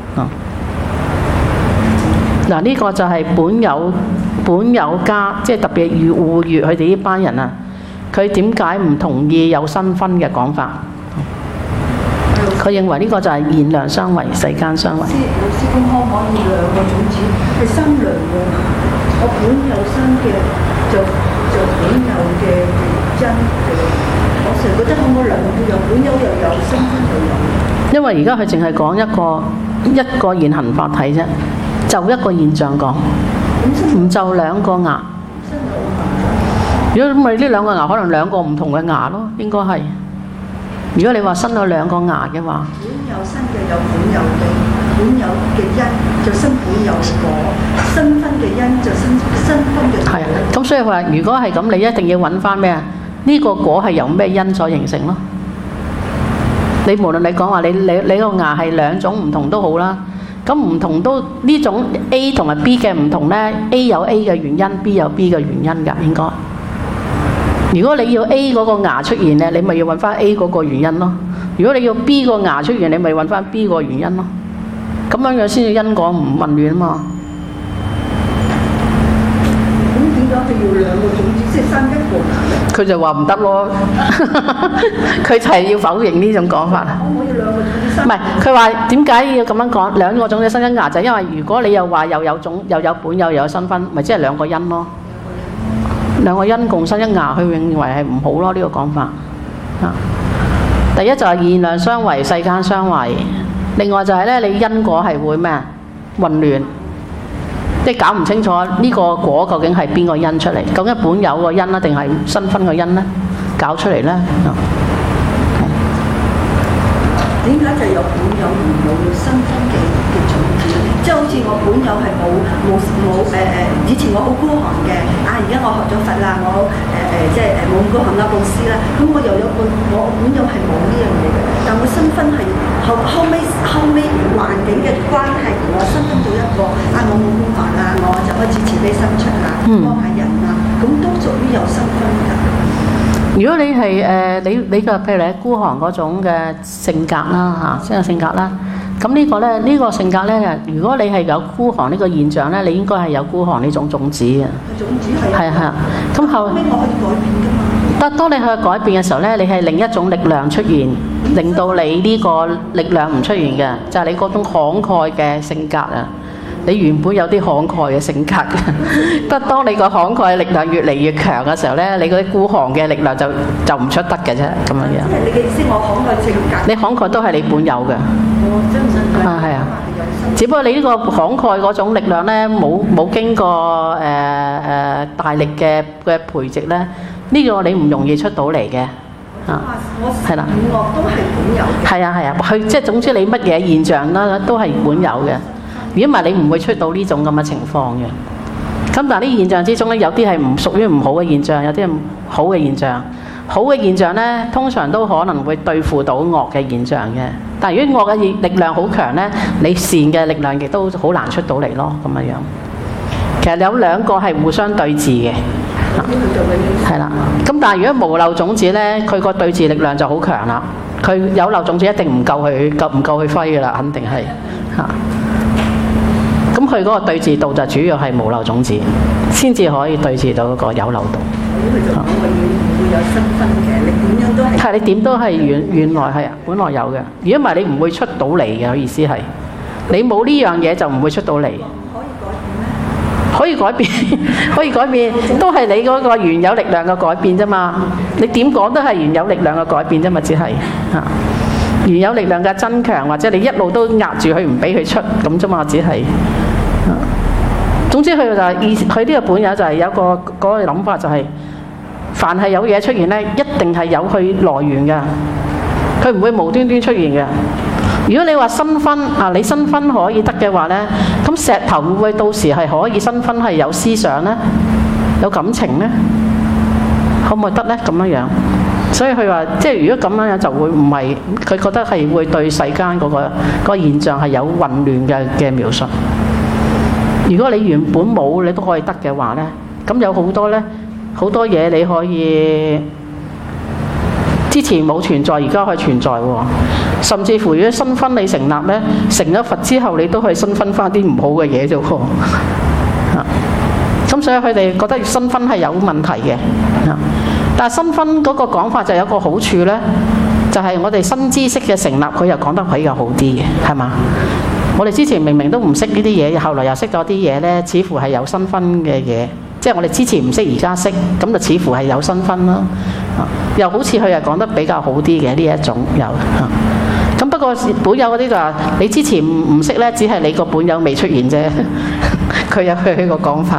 [SPEAKER 1] 嗱，呢個就係本有家，即係特別護越佢哋呢班人啊，佢點解唔同意有新分嘅講法？佢認為呢個就係現量相違、世間相違。老師咁可唔可以兩個種子係生兩個？我本有生嘅就本有嘅因，我成日覺得可唔可以兩個都有？本有又有，新分又有。因為而家佢淨係講一個現行法體啫，就一個現象講，唔就兩個芽。如果咪呢兩個芽，可能兩個唔同嘅芽咯，應該係。如果你話生咗兩個芽嘅話，本有生嘅有本有嘅因就生本有果，新分嘅因就生新分嘅果。係啊，咁所以話如果係咁，你一定要揾翻咩啊？呢個果係由咩因所形成咯？你無論你講話你個芽係兩種唔同都好啦，咁唔同都呢種 A 同埋 B 嘅唔同呢， A 有 A 嘅原因， B 有 B 嘅原因㗎，應該。如果你要 A 嗰個芽出現咧，你咪要揾翻 A 嗰個原因咯。如果你要 B 個芽出現，你咪揾翻 B 個原因咯。咁樣樣先至因果唔混亂啊嘛。咁點解佢要兩個種子即係生一個芽咧？佢就話唔得咯。佢就係要否認呢種講法。可唔可以兩個種子生？唔係，佢話點解要咁樣講？兩個種子生一芽就係因為如果你又話又有本又有新分，咪即係兩個因咯。兩個因共生一芽，佢認為係唔好咯，呢個講法。第一就係現量相違、世間相違。另外就係咧，你因果係會咩混亂，即係搞唔清楚呢個果究竟係邊個因出嚟？究竟本有個因啊，定係新分個因咧？搞出嚟咧？點解就有本有而冇新分嘅種子？即係好似我本有係冇以前我好孤寒嘅，而家我學咗佛啦，我即係冇咁孤寒啦，布施啦，咁我又有我本有係冇呢樣嘢嘅，但我新分係後尾環境嘅關係，我新分到一個我冇孤寒啦，我就開始慈悲心出啦，幫下人啦，咁都屬於有新分㗎。如果你係你嘅譬如你孤寒嗰種嘅性格啦即係性格啦，咁呢個咧呢個性格咧，如果你係有孤寒呢個現象咧，你應該係有孤寒呢種種子嘅。種子係啊，咁後尾我可以改變㗎嘛。當你去改變嘅時候咧，你係另一種力量出現，令到你呢個力量唔出現嘅，就係你嗰種慷慨嘅性格啊。你原本有啲慷慨嘅性格嘅，但當你個慷慨力量越嚟越強嘅時候咧，你嗰啲孤寒嘅力量就唔出得嘅啫，咁樣樣。你嘅意思，我慷慨性格。你慷慨都係你本有嘅。真唔真？係啊。只不過你呢個慷慨嗰種力量咧，冇經過大力嘅培植咧，呢個你唔容易出到嚟嘅。係啦。我都係本有嘅。係啊，佢即係總之你乜嘢現象啦，都係本有嘅。如果唔係，你唔會出到呢種咁嘅情況嘅。咁但係呢現象之中咧，有啲係唔屬於唔好嘅現象，有啲係好嘅現象。 好嘅現象咧，通常都可能會對付到惡嘅現象嘅。但係如果惡嘅力量好強咧，你善嘅力量亦都好難出到嚟咯。咁樣，其實有兩個係互相對峙嘅。係啦。咁但係如果無漏種子咧，佢個對峙力量就好強啦。佢有漏種子一定唔夠佢揮㗎啦，肯定係嚇。咁佢嗰個對峙度就主要係無漏種子，先至可以對峙到嗰個有漏度。
[SPEAKER 2] 咁佢就講我會有身分嘅，你點樣都係。
[SPEAKER 1] 係你點都係原來係本來有嘅。如果唔係你唔會出到嚟嘅，意思係你冇呢樣嘢就唔會出到嚟。可以改變，可以改變，都係你嗰個原有力量嘅改變啫嘛。你點講都係原有力量嘅改變啫嘛，只係嚇原有力量嘅增強，或者你一路都壓住佢唔俾佢出咁啫嘛，只係。總之佢就係佢呢個本有就係有個嗰個諗法就係，凡係有嘢出現咧，一定係有佢來源嘅，佢唔會無端端出現嘅。如果你話新婚啊，你新婚可以得嘅話咧，咁石頭會唔會到時係可以新婚係有思想咧，有感情咧，可唔可以得咧？咁樣樣，所以佢話即係如果咁樣樣就會唔係佢覺得係會對世間嗰個現象係有混亂嘅描述。如果你原本冇你都可以得嘅話咧，咁有好多咧好多嘢你可以之前冇存在，而家可以存在喎。甚至乎如果新婚你成立咧，成咗佛之後，你都可以新婚翻啲唔好嘅嘢啫喎。咁所以佢哋覺得新婚係有問題嘅。但係新婚嗰個講法就有個好處咧，就係我哋新知識嘅成立，佢又講得比較好啲嘅，係嘛？我哋之前明明都唔識呢啲嘢，後來又識咗啲嘢咧，似乎係有新婚嘅嘢。即係我哋之前唔識，而家識，咁就似乎係有新婚啦。又好似佢又講得比較好啲嘅呢一種有。咁不過本有嗰啲就話你之前唔識咧，只係你個本有未出現啫。佢有佢個講法。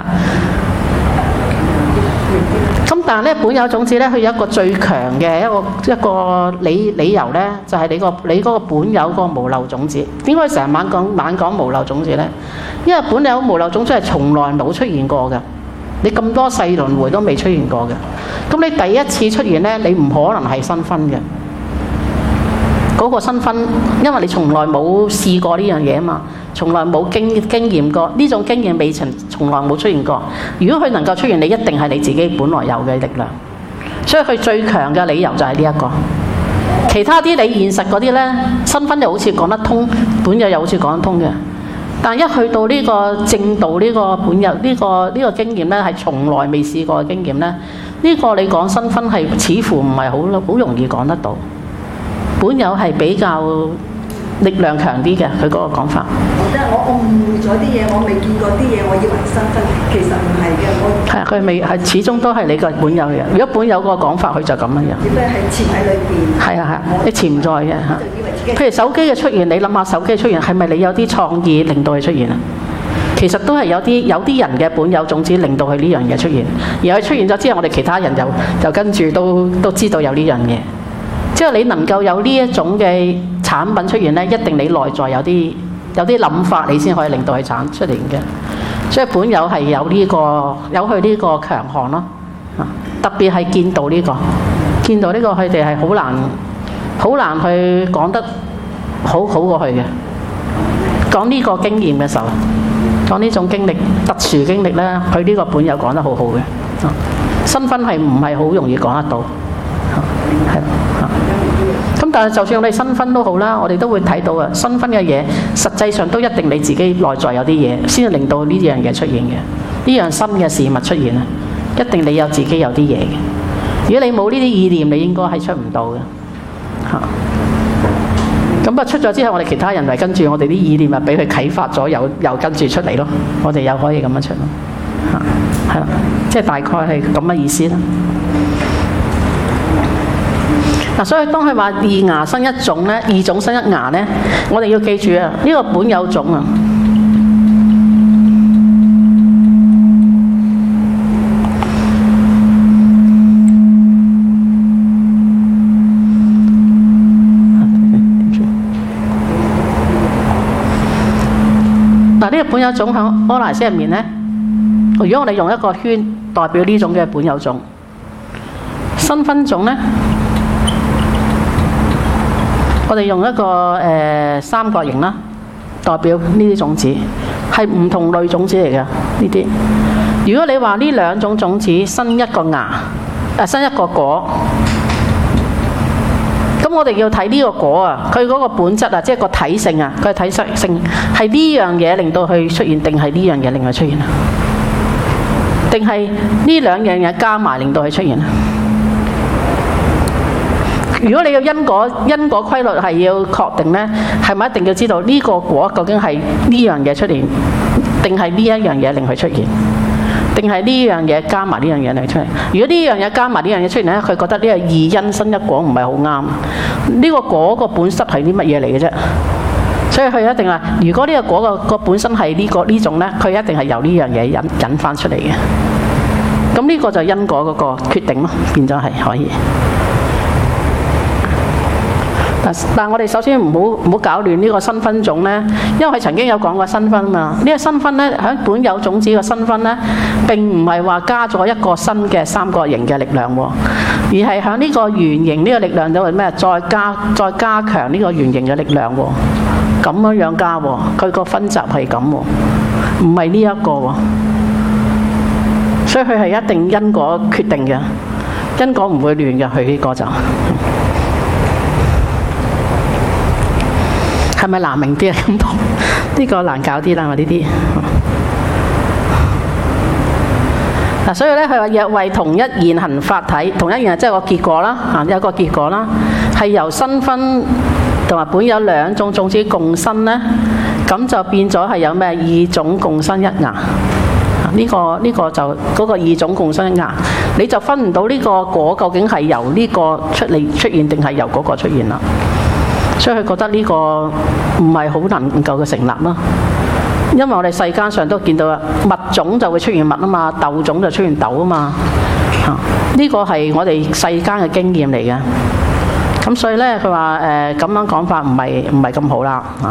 [SPEAKER 1] 咁但係咧本有種子咧，佢有一個最強嘅一個理由咧，就係你嗰個本有嗰個無漏種子。點解成日猛講無漏種子咧？因為本有無漏種子係從來冇出現過嘅。你咁多世輪迴都未出現過嘅，咁你第一次出現咧，你唔可能係新婚嘅。嗰個新婚，因為你從來冇試過呢樣嘢啊嘛，從來冇經驗過呢種經驗，未曾從來冇出現過。如果佢能夠出現，你一定係你自己本來有嘅力量。所以佢最強嘅理由就係呢一個。其他啲你現實嗰啲咧，新婚又好似講得通，本有又好似講得通嘅。但一去到呢個正道呢個本有呢個經驗咧，係從來未試過嘅經驗咧。呢個你講新婚係似乎唔係好容易講得到。本有係比較力量強啲嘅，佢嗰個講法。我誤會咗啲嘢，我未見過啲嘢，我以為新婚，其實唔係嘅。係佢未係始終都係你個本有嘅。如果本有個講法，佢就咁樣樣。只不過係潛喺裏邊。係啊係，你潛在嘅嚇。譬如手機嘅出現，你諗下手機嘅出現係咪你有啲創意令到佢出現啊？其實都係有啲人嘅本有種子令到佢呢樣嘢出現，而佢出現咗之後，我哋其他人就跟住都知道有呢樣嘢。即係你能夠有呢一種嘅產品出現咧，一定你內在有啲諗法，你先可以令到佢產出嚟嘅。所以本有係有佢呢個強項咯。特別係見到呢個佢哋係好難去講得好過去嘅。講呢個經驗嘅時候，講呢種經歷特殊經歷咧，佢呢個本有講得好嘅。新婚係唔係好容易講得到？係。咁但係就算我哋新婚都好啦，我哋都會睇到啊，新婚嘅嘢實際上都一定你自己內在有啲嘢，先至令到呢樣嘢出現嘅。呢樣新嘅事物出現啊，一定你有自己有啲嘢嘅。如果你冇呢啲意念，你應該係出唔到嘅。咁出咗之後，我哋其他人咪跟住我哋啲意念，咪俾佢啟發咗，又跟住出嚟咯。我哋又可以咁樣出咯。係啦，即係大概係咁嘅意思啦。所以當佢話二牙生一種咧，二種生一牙咧，我哋要記住啊，呢個本有種啊。嗱，呢個本有種喺阿賴耶識入面咧，如果我哋用一個圈代表呢種嘅本有種。 新分種呢，我哋用一個三角形啦，代表呢啲種子係唔同類種子嚟嘅呢啲。如果你話呢兩種種子生一個芽，生一個果，咁我哋要睇呢個果啊，佢嗰個本質啊，即係個體性啊，佢嘅體質性係呢樣嘢令到佢出現，定係呢樣嘢令佢出現啊？定係呢兩樣嘢加埋令到佢出現啊？如果你嘅因果規律係要確定呢，係咪一定要知道呢個果究竟係呢樣嘢出現，定係呢一樣嘢令佢出現？定係呢樣嘢加埋呢樣嘢嚟出嚟？如果呢樣嘢加埋呢樣嘢出現咧，佢覺得呢個二因生一果唔係好啱。呢個果個本質係啲乜嘢嚟嘅啫？所以佢一定話，如果呢個果個本身係呢種咧，佢一定係由呢樣嘢引翻出嚟嘅。咁呢個就因果嗰個決定咯，變咗係可以。但我哋首先唔好搞亂呢個新分種呢，因為佢曾經有講過新分嘛。呢個新分呢，喺本有種子嘅新分呢，並唔係話加咗一個新嘅三角形嘅力量喎，而係喺呢個圓形呢個力量度係咩？再加強呢個圓形嘅力量喎，咁樣加喎，佢個分集係咁喎，唔係呢一個喎，所以佢係一定因果決定嘅，因果唔會亂嘅，佢呢個就。係咪難明啲啊？咁多呢個難搞啲啦，我呢啲嗱，所以咧佢話若為同一現行法體，同一現即係個結果啦，有一個結果啦，係由新分同埋本有兩種種子共生咧，咁就變咗係有咩二種共生一芽。呢個就嗰個二種共生一芽，你就分唔到呢個果究竟係由呢個出現定係由嗰個出現啦。所以佢覺得呢個唔係好能夠嘅成立咯，因為我哋世間上都見到啊，物種就會出現物啊嘛，豆種就出現豆啊嘛，呢個係我哋世間嘅經驗嚟嘅。咁所以咧，佢話咁樣講法唔係咁好啦嚇。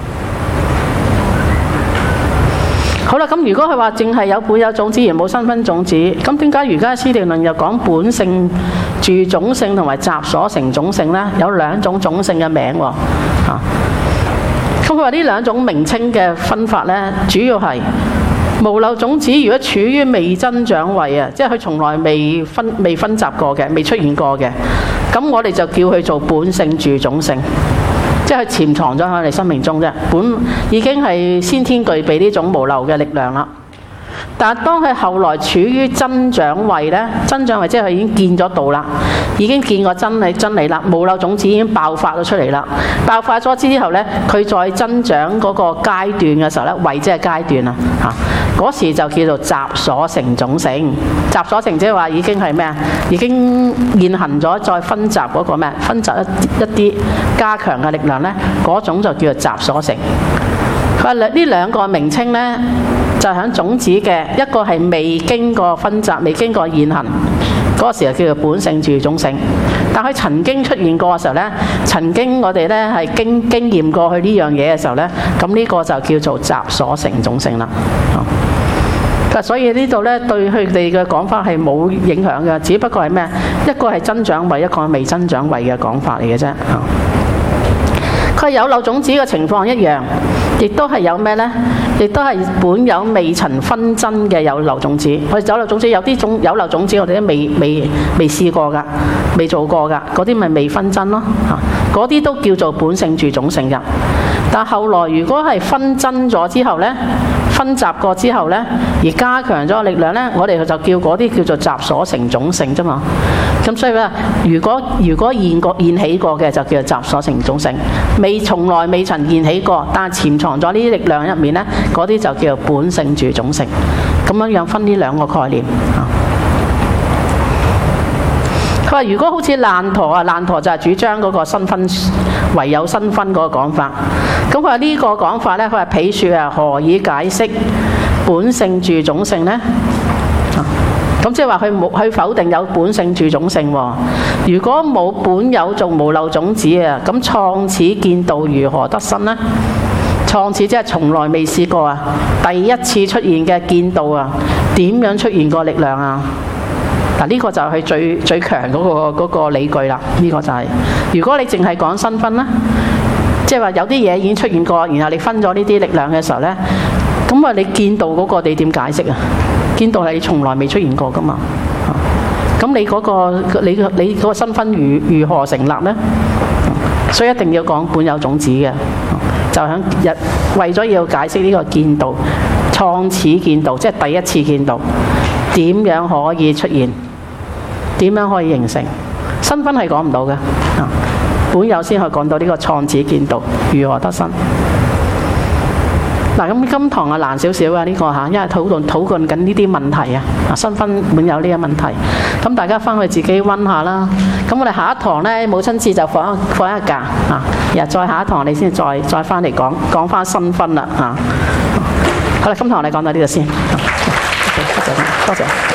[SPEAKER 1] 好啦，咁如果佢話淨係有本有種子而冇新分種子，咁點解儒家師地論又講本性住種性同埋雜所成種性呢？有兩種種性嘅名喎，咁佢話呢兩種名稱嘅分法呢，主要係無漏種子如果處於未增長位啊，即係佢從來未分集過嘅，未出現過嘅，咁我哋就叫佢做本性住種性。即係潛藏咗喺我哋生命中啫，本已經係先天具備呢種無漏嘅力量啦。但係當佢後來處於增長位呢，增長位即係佢已經見咗道啦，已經見過真理啦，無漏種子已經爆發咗出嚟啦。爆發咗之後呢，佢再增長嗰個階段嘅時候呢，位即係階段啦嚇。嗰時就叫做雜所成種性。雜所成即係話已經係咩啊？已經現行咗再分集嗰個咩？分集一啲加強嘅力量呢，嗰種就叫做雜所成。佢話呢兩個名稱呢，就喺種子嘅一個係未經過分集、未經過現行嗰個時候叫做本性住種性，但佢曾經出現過嘅時候呢，曾經我哋呢係經驗過去呢樣嘢嘅時候呢，咁呢個就叫做雜所成種性啦。所以呢度呢，對佢哋嘅講法係冇影響嘅，只不過係咩？一個係增長位，一個係未增長位嘅講法嚟嘅啫。佢有漏種子嘅情況一樣，亦都係有咩呢？亦都係本有未曾分真嘅有漏種子。我哋有漏種子，有啲有漏種子，我哋都未試過㗎，未做過㗎，嗰啲咪未分真咯。嗰啲都叫做本性住種性㗎。但後來如果係分真咗之後呢，分集過之後呢，而加強咗力量呢，我哋就叫嗰啲叫做雜所成種性啫嘛。咁所以咧，如果現起過嘅就叫做雜所成種性，從來未曾現起過，但係潛藏咗呢啲力量入面呢，嗰啲就叫做本性住種性。咁樣分呢兩個概念。佢話如果好似爛陀啊，爛陀就係主張嗰個新分唯有新分嗰個講法。咁佢話呢個講法呢，佢話彼說啊，何以解釋本性住種性呢？咁即係話佢否定有本性住種性喎。如果冇本有做無漏種子啊，咁創始見道如何得生呢？創始即係從來未試過啊，第一次出現嘅見道啊，點樣出現個力量啊？ 嗱，呢個就係最強嗰個理據啦。呢個就係，如果你淨係講新婚啦，即係話有啲嘢已經出現過，然後你分咗呢啲力量嘅時候咧，咁啊你見到嗰個你點解釋啊？見到係你從來未出現過噶嘛？咁你嗰個新婚如何成立咧？所以一定要講本有種子嘅，就響為咗要解釋呢個見道，創始見道，即係第一次見道，點樣可以出現？點樣可以形成？新婚係講唔到嘅，本有先可以講到呢個創始見道如何得生。嗱，咁今堂啊難少少啊呢個嚇，因為討論緊呢啲問題啊，新婚本有呢個問題，咁大家翻去自己溫下啦。咁我哋下一堂咧母親節就放一假啊，然後再下一堂你先再翻嚟講翻新婚啦嚇。好啦，今堂我哋講到呢度先，多謝。